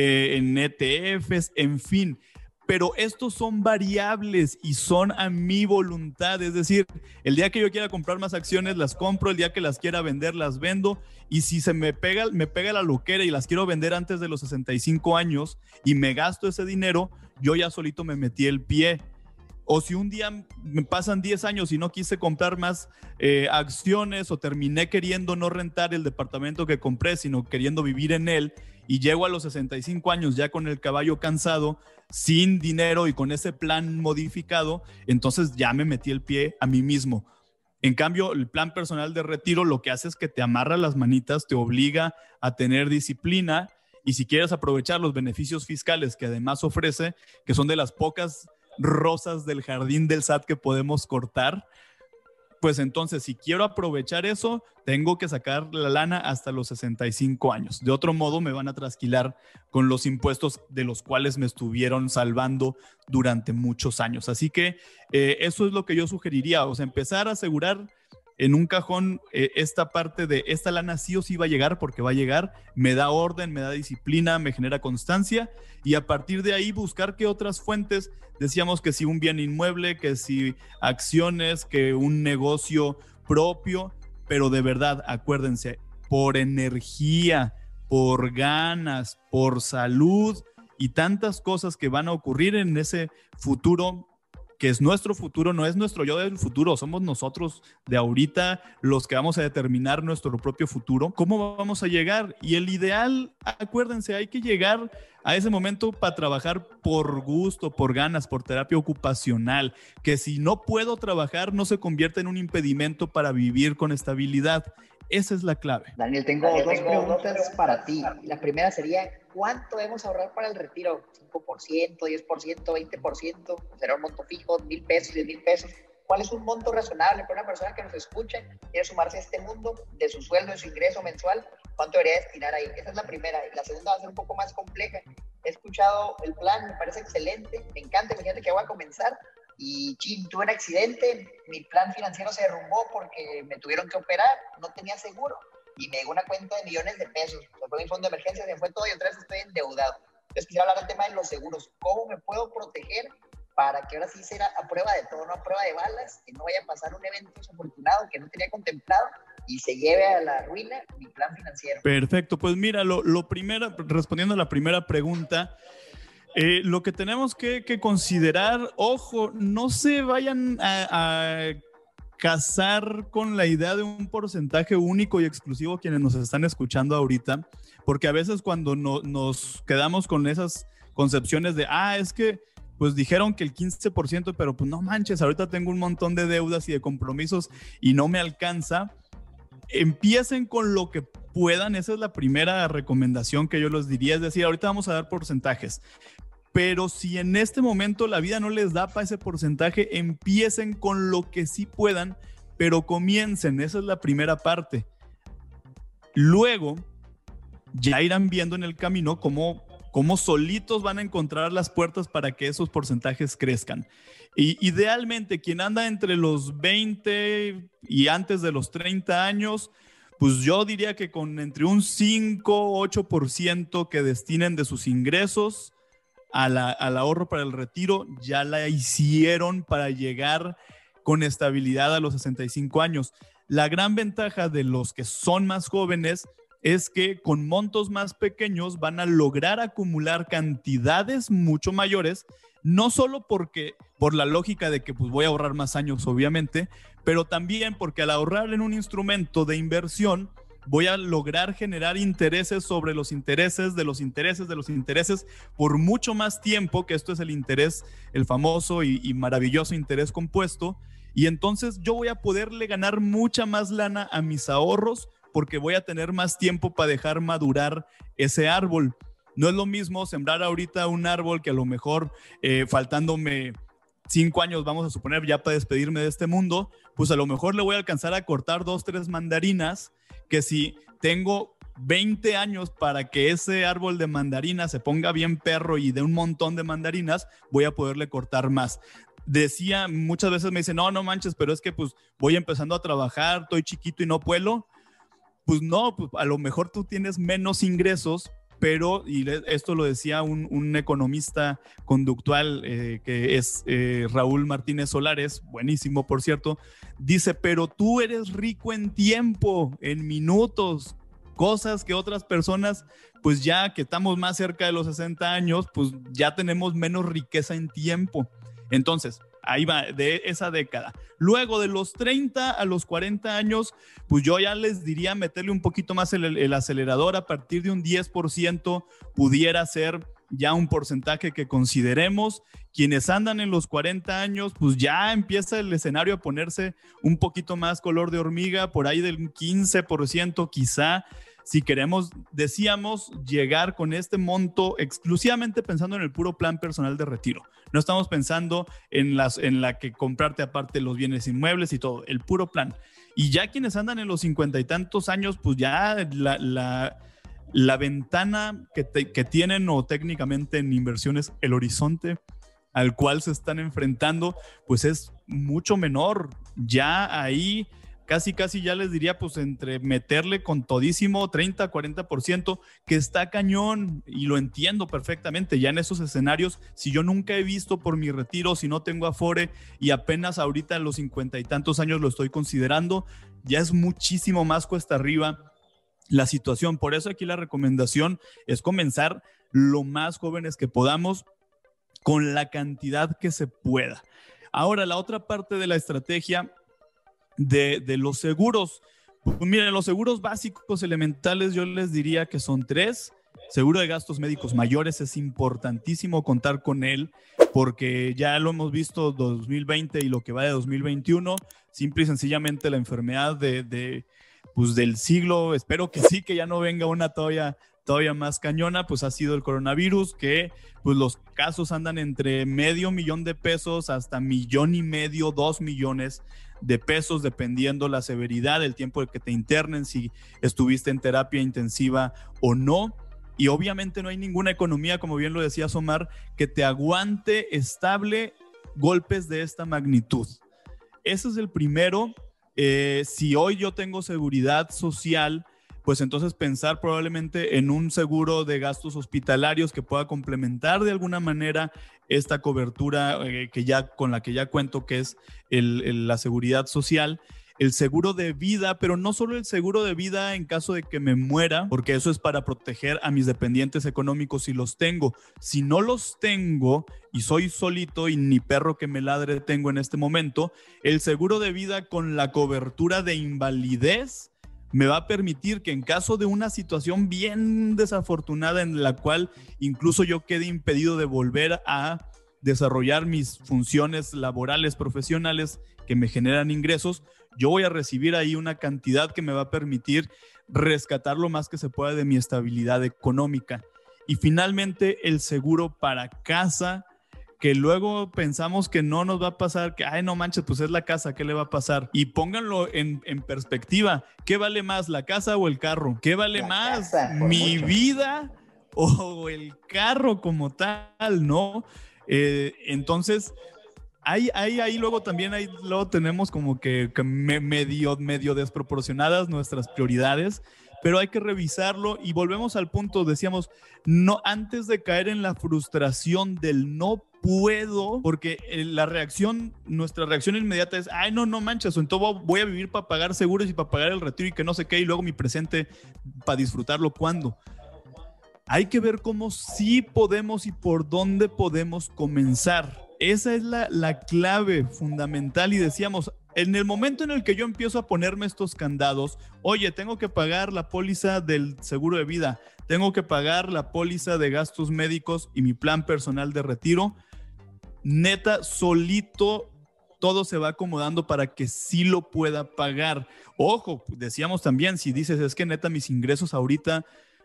B: en ETFs, en fin. Pero estos son variables y son a mi voluntad. Es decir, el día que yo quiera comprar más acciones, las compro. El día que las quiera vender, las vendo. Y si se me pega la loquera y las quiero vender antes de los 65 años y me gasto ese dinero, yo ya solito me metí el pie. O si un día me pasan 10 años y no quise comprar más acciones o terminé queriendo no rentar el departamento que compré, sino queriendo vivir en él y llego a los 65 años ya con el caballo cansado, sin dinero y con ese plan modificado, entonces ya me metí el pie a mí mismo. En cambio, el plan personal de retiro lo que hace es que te amarra las manitas, te obliga a tener disciplina y si quieres aprovechar los beneficios fiscales que además ofrece, que son de las pocas rosas del jardín del SAT que podemos cortar, pues entonces si quiero aprovechar eso, tengo que sacar la lana hasta los 65 años. De otro modo me van a trasquilar con los impuestos de los cuales me estuvieron salvando durante muchos años. Así que eso es lo que yo sugeriría, o sea, empezar a asegurar en un cajón esta parte de esta lana sí o sí va a llegar porque va a llegar, me da orden, me da disciplina, me genera constancia y a partir de ahí buscar qué otras fuentes, decíamos que si un bien inmueble, que si acciones, que un negocio propio, pero de verdad acuérdense, por energía, por ganas, por salud y tantas cosas que van a ocurrir en ese futuro que es nuestro futuro, no es nuestro yo del futuro, somos nosotros de ahorita los que vamos a determinar nuestro propio futuro. ¿Cómo vamos a llegar? Y el ideal, acuérdense, hay que llegar a ese momento para trabajar por gusto, por ganas, por terapia ocupacional, que si no puedo trabajar no se convierte en un impedimento para vivir con estabilidad. Esa es la clave.
C: Daniel, tengo dos preguntas para ti. La primera sería, ¿cuánto debemos ahorrar para el retiro? ¿5%, 10%, 20%? ¿Será un monto fijo, 1,000 pesos, 10,000 pesos? ¿Cuál es un monto razonable para una persona que nos escuche, quiere sumarse a este mundo de su sueldo, de su ingreso mensual? ¿Cuánto debería destinar ahí? Esa es la primera. Y la segunda va a ser un poco más compleja. He escuchado el plan, me parece excelente, me encanta, imagínate que voy a comenzar y tuve un accidente, mi plan financiero se derrumbó porque me tuvieron que operar, no tenía seguro y me llegó una cuenta de millones de pesos, se fue mi fondo de emergencia, se fue todo y otra vez estoy endeudado. Entonces quisiera hablar del tema de los seguros, ¿cómo me puedo proteger para que ahora sí sea a prueba de todo, no a prueba de balas, que no vaya a pasar un evento desafortunado que no tenía contemplado y se lleve a la ruina mi plan financiero?
B: Perfecto, pues mira, lo primero, respondiendo a la primera pregunta, lo que tenemos que considerar, ojo, no se vayan a casar con la idea de un porcentaje único y exclusivo quienes nos están escuchando ahorita, porque a veces cuando nos quedamos con esas concepciones de, es que pues dijeron que el 15%, pero pues no manches, ahorita tengo un montón de deudas y de compromisos y no me alcanza. Empiecen con lo que puedan, esa es la primera recomendación que yo les diría, es decir, ahorita vamos a dar porcentajes, pero si en este momento la vida no les da para ese porcentaje, empiecen con lo que sí puedan, pero comiencen, esa es la primera parte. Luego, ya irán viendo en el camino cómo solitos van a encontrar las puertas para que esos porcentajes crezcan. Y idealmente, quien anda entre los 20 y antes de los 30 años, pues yo diría que con entre un 5-8% que destinen de sus ingresos al ahorro para el retiro, ya la hicieron para llegar con estabilidad a los 65 años. La gran ventaja de los que son más jóvenes es que con montos más pequeños van a lograr acumular cantidades mucho mayores, no solo por la lógica de que pues voy a ahorrar más años, obviamente, pero también porque al ahorrar en un instrumento de inversión voy a lograr generar intereses sobre los intereses de los intereses de los intereses por mucho más tiempo, que esto es el interés, el famoso y maravilloso interés compuesto, y entonces yo voy a poderle ganar mucha más lana a mis ahorros porque voy a tener más tiempo para dejar madurar ese árbol. No es lo mismo sembrar ahorita un árbol que a lo mejor faltándome 5 años, vamos a suponer, ya para despedirme de este mundo, pues a lo mejor le voy a alcanzar a cortar 2-3 mandarinas, que si tengo 20 años para que ese árbol de mandarina se ponga bien perro y dé un montón de mandarinas, voy a poderle cortar más. Decía, muchas veces me dicen, no manches, pero es que pues voy empezando a trabajar, estoy chiquito y no puedo. Pues no, pues a lo mejor tú tienes menos ingresos, pero, y esto lo decía un economista conductual que es Raúl Martínez Solares, buenísimo por cierto, dice, pero tú eres rico en tiempo, en minutos, cosas que otras personas, pues ya que estamos más cerca de los 60 años, pues ya tenemos menos riqueza en tiempo. Entonces, ahí va, de esa década. Luego de los 30 a los 40 años, pues yo ya les diría meterle un poquito más el acelerador. A partir de un 10% pudiera ser ya un porcentaje que consideremos. Quienes andan en los 40 años, pues ya empieza el escenario a ponerse un poquito más color de hormiga, por ahí del 15% quizá. Si queremos, decíamos, llegar con este monto exclusivamente pensando en el puro plan personal de retiro. No estamos pensando en la que comprarte aparte los bienes inmuebles y todo, el puro plan. Y ya quienes andan en los 50 y tantos años, pues ya la ventana que tienen, o técnicamente en inversiones, el horizonte al cual se están enfrentando, pues es mucho menor. Ya ahí casi ya les diría, pues entre meterle con todísimo 30-40%, que está cañón, y lo entiendo perfectamente. Ya en esos escenarios, si yo nunca he visto por mi retiro, si no tengo Afore y apenas ahorita en los 50 y tantos años lo estoy considerando, ya es muchísimo más cuesta arriba la situación. Por eso aquí la recomendación es comenzar lo más jóvenes que podamos, con la cantidad que se pueda. Ahora, la otra parte de la estrategia de los seguros, pues miren, los seguros básicos elementales yo les diría que son 3. Seguro de gastos médicos mayores, es importantísimo contar con él, porque ya lo hemos visto 2020 y lo que va de 2021, simple y sencillamente la enfermedad pues del siglo, espero que sí, que ya no venga una todavía todavía más cañona, pues ha sido el coronavirus, que pues los casos andan entre $500,000 hasta $1.500,000, 2 millones de pesos, dependiendo la severidad, el tiempo de que te internen, si estuviste en terapia intensiva o no. Y obviamente no hay ninguna economía, como bien lo decía Omar, que te aguante estable golpes de esta magnitud. Ese es el primero. Si hoy yo tengo seguridad social, pues entonces pensar probablemente en un seguro de gastos hospitalarios que pueda complementar de alguna manera esta cobertura con la que ya cuento, que es la seguridad social. El seguro de vida, pero no solo el seguro de vida en caso de que me muera, porque eso es para proteger a mis dependientes económicos si los tengo. Si no los tengo y soy solito y ni perro que me ladre tengo en este momento, el seguro de vida con la cobertura de invalidez me va a permitir que en caso de una situación bien desafortunada en la cual incluso yo quede impedido de volver a desarrollar mis funciones laborales, profesionales que me generan ingresos, yo voy a recibir ahí una cantidad que me va a permitir rescatar lo más que se pueda de mi estabilidad económica. Y finalmente el seguro para casa, que luego pensamos que no nos va a pasar, que ay no manches, pues es la casa, ¿qué le va a pasar? Y pónganlo en perspectiva, ¿qué vale más, la casa o el carro? ¿Qué vale más, mi vida o el carro como tal, no? Entonces ahí luego también luego tenemos como que medio desproporcionadas nuestras prioridades, pero hay que revisarlo y volvemos al punto, decíamos, no, antes de caer en la frustración del no puedo, porque nuestra reacción inmediata es, ay no manches, entonces voy a vivir para pagar seguros y para pagar el retiro y que no sé qué, y luego mi presente para disfrutarlo, ¿cuándo? Hay que ver cómo sí podemos y por dónde podemos comenzar. Esa es la clave fundamental y decíamos, en el momento en el que yo empiezo a ponerme estos candados, oye, tengo que pagar la póliza del seguro de vida, tengo que pagar la póliza de gastos médicos y mi plan personal de retiro, neta, solito todo se va acomodando para que sí lo pueda pagar. Ojo, decíamos también, si dices, es que neta mis ingresos ahorita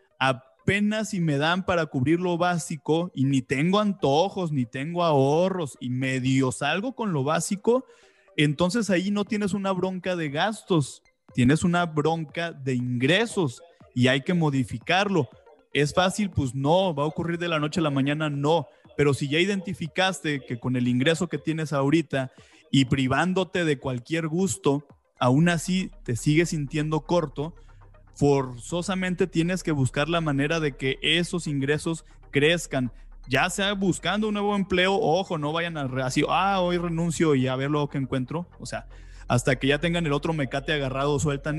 B: apenas si me dan para cubrir lo básico y ni tengo antojos, ni tengo ahorros y medio salgo con lo básico, entonces ahí no tienes una bronca de gastos, tienes una bronca de ingresos y hay que modificarlo. ¿Es fácil? Pues no. ¿Va a ocurrir de la noche a la mañana? No. Pero si ya identificaste que con el ingreso que tienes ahorita y privándote de cualquier gusto, aún así te sigues sintiendo corto, forzosamente tienes que buscar la manera de que esos ingresos crezcan, ya sea buscando un nuevo empleo, ojo, no vayan así, hoy renuncio y a ver luego que encuentro, o sea, hasta que ya tengan el otro mecate agarrado, sueltan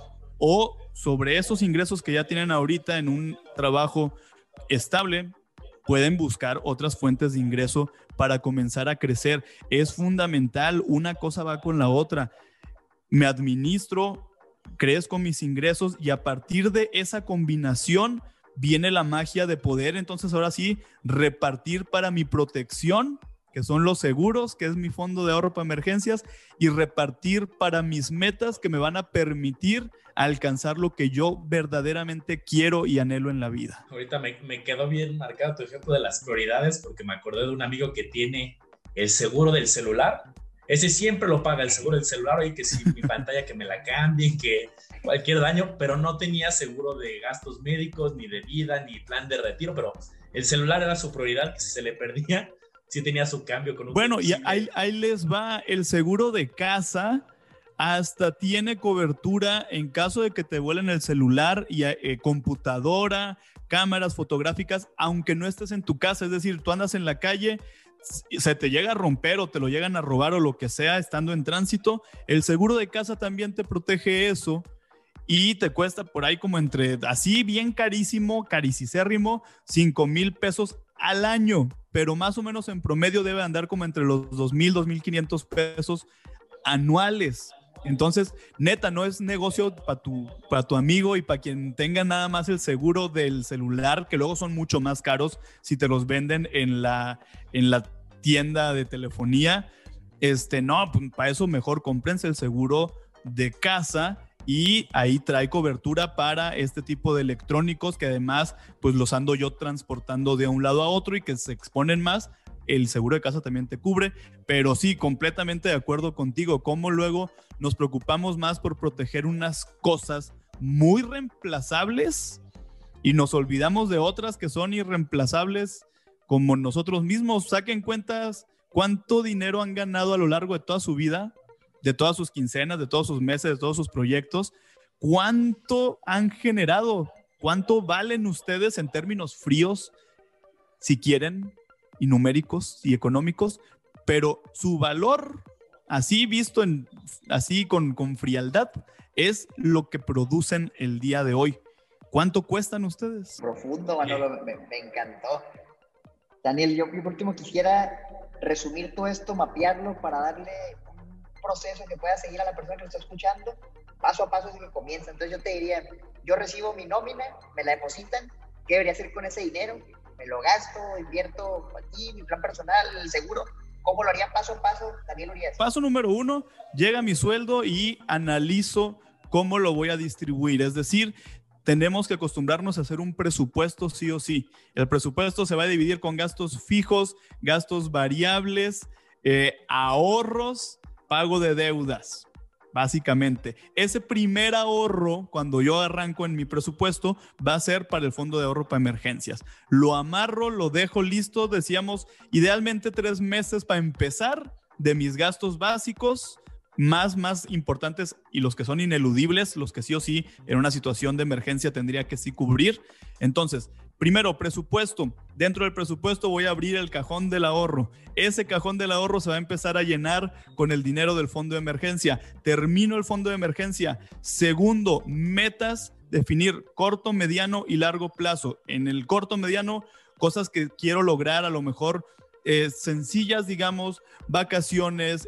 B: o sobre esos ingresos que ya tienen ahorita en un trabajo estable, pueden buscar otras fuentes de ingreso para comenzar a crecer. Es fundamental, una cosa va con la otra. Me administro, crezco mis ingresos y a partir de esa combinación viene la magia de poder entonces ahora sí repartir para mi protección, que son los seguros, que es mi fondo de ahorro para emergencias, y repartir para mis metas que me van a permitir alcanzar lo que yo verdaderamente quiero y anhelo en la vida.
A: Ahorita me quedó bien marcado tu ejemplo de las prioridades, porque me acordé de un amigo que tiene el seguro del celular. Ese siempre lo paga, el seguro del celular, oye, que si mi pantalla que me la cambien, que cualquier daño, pero no tenía seguro de gastos médicos, ni de vida, ni plan de retiro, pero el celular era su prioridad, que si se le perdía, sí tenía su cambio con un...
B: Bueno, y ahí les va el seguro de casa, hasta tiene cobertura en caso de que te vuelen el celular y computadora, cámaras fotográficas, aunque no estés en tu casa, es decir, tú andas en la calle, se te llega a romper o te lo llegan a robar o lo que sea estando en tránsito, el seguro de casa también te protege eso y te cuesta por ahí como entre, así bien carísimo, caricicérrimo, 5,000 pesos al año, pero más o menos en promedio debe andar como entre los 2,000, 2,500 pesos anuales. Entonces, neta, no es negocio para tu amigo y para quien tenga nada más el seguro del celular, que luego son mucho más caros si te los venden en la tienda de telefonía. No, pues para eso mejor cómprense el seguro de casa y ahí trae cobertura para este tipo de electrónicos que además pues los ando yo transportando de un lado a otro y que se exponen más. El seguro de casa también te cubre, pero sí, completamente de acuerdo contigo, cómo luego nos preocupamos más por proteger unas cosas muy reemplazables y nos olvidamos de otras que son irreemplazables como nosotros mismos. Saquen cuentas cuánto dinero han ganado a lo largo de toda su vida, de todas sus quincenas, de todos sus meses, de todos sus proyectos, cuánto han generado, cuánto valen ustedes en términos fríos, si quieren, y numéricos y económicos, pero su valor, así visto, así con frialdad, es lo que producen el día de hoy. ¿Cuánto cuestan ustedes?
C: Profundo, Manolo, me encantó. Daniel, yo por último quisiera resumir todo esto, mapearlo para darle un proceso que pueda seguir a la persona que lo está escuchando, paso a paso desde que comienza. Entonces yo te diría, yo recibo mi nómina, me la depositan, ¿qué debería hacer con ese dinero? ¿Me lo gasto, invierto aquí, mi plan personal, el seguro? ¿Cómo lo haría paso a paso? Daniel Urias.
B: Paso número 1, llega mi sueldo y analizo cómo lo voy a distribuir. Es decir, tenemos que acostumbrarnos a hacer un presupuesto sí o sí. El presupuesto se va a dividir con gastos fijos, gastos variables, ahorros, pago de deudas. Básicamente, ese primer ahorro, cuando yo arranco en mi presupuesto, va a ser para el fondo de ahorro para emergencias. Lo amarro, lo dejo listo, decíamos, idealmente 3 meses para empezar de mis gastos básicos, más importantes y los que son ineludibles, los que sí o sí en una situación de emergencia tendría que sí cubrir. Entonces, primero, presupuesto. Dentro del presupuesto voy a abrir el cajón del ahorro. Ese cajón del ahorro se va a empezar a llenar con el dinero del fondo de emergencia. Termino el fondo de emergencia. Segundo, metas, definir corto, mediano y largo plazo. En el corto, mediano, cosas que quiero lograr, a lo mejor sencillas, digamos, vacaciones,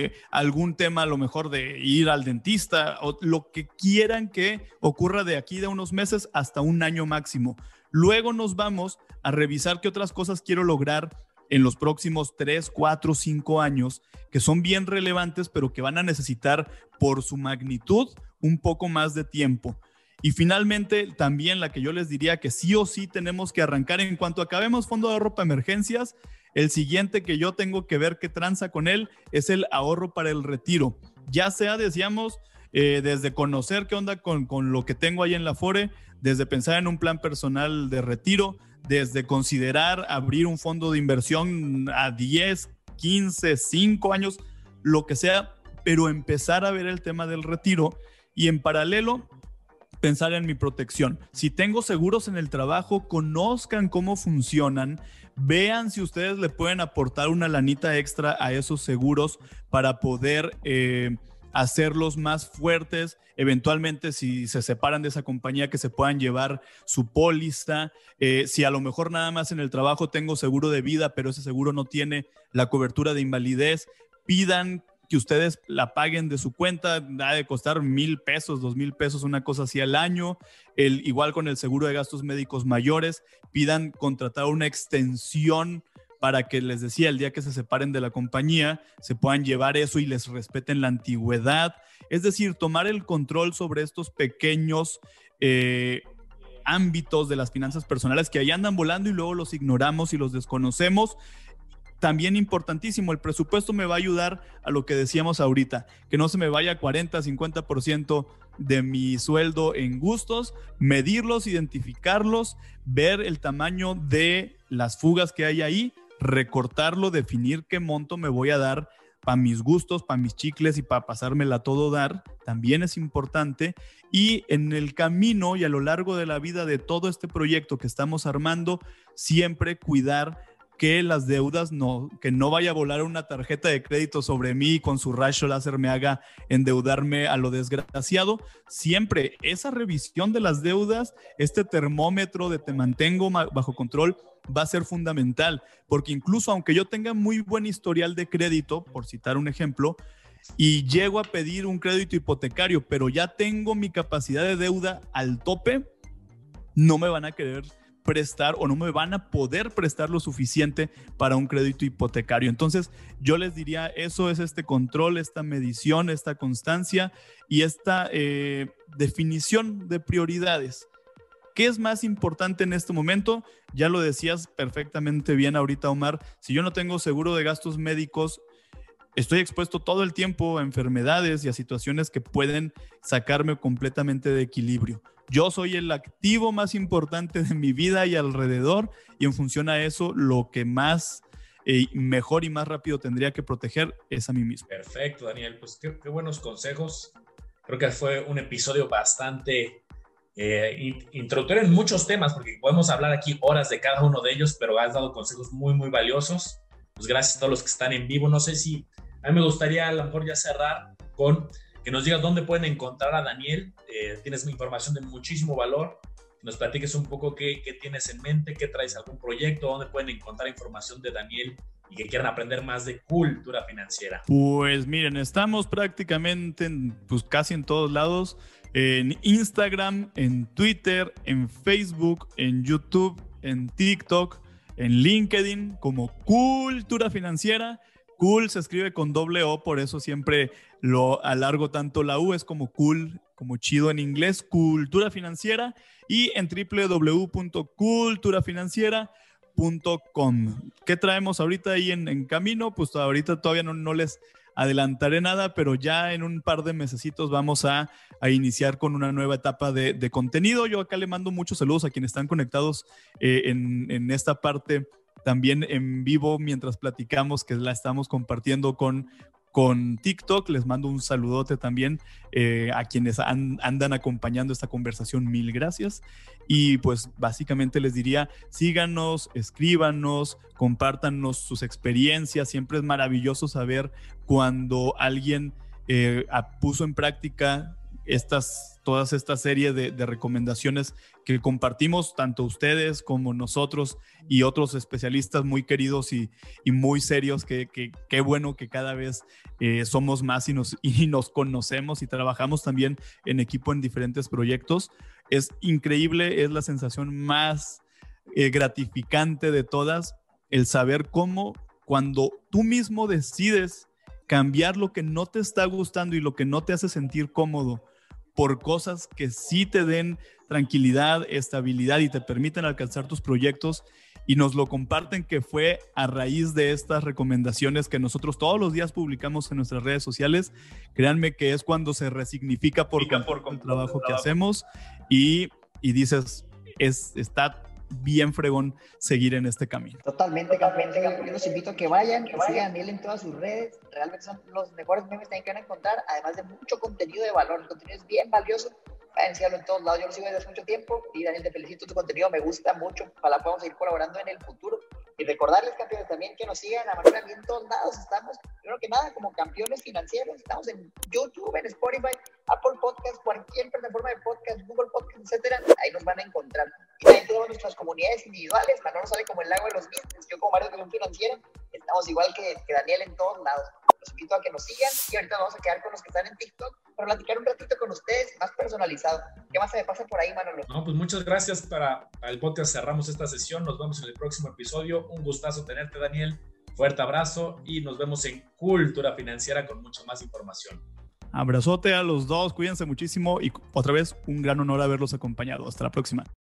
B: algún tema a lo mejor de ir al dentista, o lo que quieran que ocurra de aquí de unos meses hasta un año máximo. Luego nos vamos a revisar qué otras cosas quiero lograr en los próximos 3, 4, 5 años, que son bien relevantes, pero que van a necesitar por su magnitud un poco más de tiempo. Y finalmente, también la que yo les diría que sí o sí tenemos que arrancar en cuanto acabemos fondo de ahorro para emergencias. El siguiente que yo tengo que ver qué tranza con él es el ahorro para el retiro. Ya sea, decíamos, desde conocer qué onda con lo que tengo ahí en la Afore, desde pensar en un plan personal de retiro, desde considerar abrir un fondo de inversión a 10, 15, 5 años, lo que sea, pero empezar a ver el tema del retiro y en paralelo pensar en mi protección. Si tengo seguros en el trabajo, conozcan cómo funcionan, vean si ustedes le pueden aportar una lanita extra a esos seguros para poder hacerlos más fuertes. Eventualmente, si se separan de esa compañía, que se puedan llevar su póliza. Si a lo mejor nada más en el trabajo tengo seguro de vida, pero ese seguro no tiene la cobertura de invalidez, pidan que ustedes la paguen de su cuenta. Ha de costar $1,000, $2,000, una cosa así al año. Igual con el seguro de gastos médicos mayores, pidan contratar una extensión para que, les decía, el día que se separen de la compañía, se puedan llevar eso y les respeten la antigüedad. Es decir, tomar el control sobre estos pequeños ámbitos de las finanzas personales que ahí andan volando y luego los ignoramos y los desconocemos. También importantísimo, el presupuesto me va a ayudar a lo que decíamos ahorita, que no se me vaya 40, 50% de mi sueldo en gustos, medirlos, identificarlos, ver el tamaño de las fugas que hay ahí, recortarlo, definir qué monto me voy a dar para mis gustos, para mis chicles y para pasármela a todo dar, también es importante. Y en el camino y a lo largo de la vida de todo este proyecto que estamos armando, siempre cuidar que las deudas que no vaya a volar una tarjeta de crédito sobre mí y con su rayo láser me haga endeudarme a lo desgraciado. Siempre esa revisión de las deudas, este termómetro de te mantengo bajo control, va a ser fundamental, porque incluso aunque yo tenga muy buen historial de crédito, por citar un ejemplo, y llego a pedir un crédito hipotecario, pero ya tengo mi capacidad de deuda al tope, no me van a querer prestar o no me van a poder prestar lo suficiente para un crédito hipotecario. Entonces, yo les diría, eso es este control, esta medición, esta constancia y esta definición de prioridades. ¿Qué es más importante en este momento? Ya lo decías perfectamente bien ahorita, Omar. Si yo no tengo seguro de gastos médicos, estoy expuesto todo el tiempo a enfermedades y a situaciones que pueden sacarme completamente de equilibrio. Yo soy el activo más importante de mi vida y alrededor, y en función a eso, lo que más mejor y más rápido tendría que proteger es a mí mismo.
A: Perfecto, Daniel. Pues qué buenos consejos. Creo que fue un episodio bastante introductorio en muchos temas, porque podemos hablar aquí horas de cada uno de ellos, pero has dado consejos muy, muy valiosos. Pues gracias a todos los que están en vivo. No sé si a mí me gustaría a lo mejor ya cerrar con que nos digas dónde pueden encontrar a Daniel. Tienes información de muchísimo valor. Nos platiques un poco qué tienes en mente, qué traes, algún proyecto, dónde pueden encontrar información de Daniel y que quieran aprender más de cultura financiera.
B: Pues miren, estamos prácticamente casi en todos lados. En Instagram, en Twitter, en Facebook, en YouTube, en TikTok, en LinkedIn como Cultura Financiera. Cool se escribe con doble O, por eso siempre lo alargo tanto la U, es como cool, como chido en inglés, Cultura Financiera, y en www.culturafinanciera.com. ¿Qué traemos ahorita ahí en camino? Pues ahorita todavía no les adelantaré nada, pero ya en un par de mesecitos vamos a iniciar con una nueva etapa de contenido. Yo acá le mando muchos saludos a quienes están conectados en esta parte también en vivo mientras platicamos, que la estamos compartiendo con TikTok. Les mando un saludote también a quienes andan acompañando esta conversación. Mil gracias. Y pues básicamente les diría, síganos, escríbanos, compártanos sus experiencias. Siempre es maravilloso saber cuando alguien puso en práctica todas esta serie de recomendaciones que compartimos tanto ustedes como nosotros y otros especialistas muy queridos y muy serios, que qué bueno que cada vez somos más y nos conocemos y trabajamos también en equipo en diferentes proyectos. Es increíble, es la sensación más gratificante de todas, el saber cómo cuando tú mismo decides cambiar lo que no te está gustando y lo que no te hace sentir cómodo por cosas que sí te den tranquilidad, estabilidad y te permiten alcanzar tus proyectos, y nos lo comparten que fue a raíz de estas recomendaciones que nosotros todos los días publicamos en nuestras redes sociales. Créanme que es cuando se resignifica por el trabajo que hacemos y dices, está bien fregón seguir en este camino.
C: Totalmente, campeones. Yo los invito a que vayan, que sigan a Daniel en todas sus redes. Realmente son los mejores memes que van a encontrar, además de mucho contenido de valor. El contenido es bien valioso. Vayan a seguirlo en todos lados. Yo lo sigo desde hace mucho tiempo. Y Daniel, te felicito, tu contenido me gusta mucho. Ojalá podamos seguir colaborando en el futuro. Y recordarles, campeones, también que nos sigan a Manuel en todos lados. Estamos, primero que nada, como Campeones Financieros. Estamos en YouTube, en Spotify, Apple Podcast, cualquier plataforma de podcast, Google Podcast, etcétera. Ahí nos van a encontrar. Y también todas nuestras comunidades individuales. Manolo sale como el lago de los business. Yo como Mario de Educación Financiera. Estamos igual que Daniel en todos lados. Los invito a que nos sigan. Y ahorita vamos a quedar con los que están en TikTok para platicar un ratito con ustedes, más personalizado. ¿Qué más se me pasa por ahí, Manolo?
A: No, pues muchas gracias para el podcast. Cerramos esta sesión. Nos vemos en el próximo episodio. Un gustazo tenerte, Daniel. Fuerte abrazo y nos vemos en Cultura Financiera con mucha más información.
B: Abrazote a los dos. Cuídense muchísimo y otra vez un gran honor haberlos acompañado. Hasta la próxima.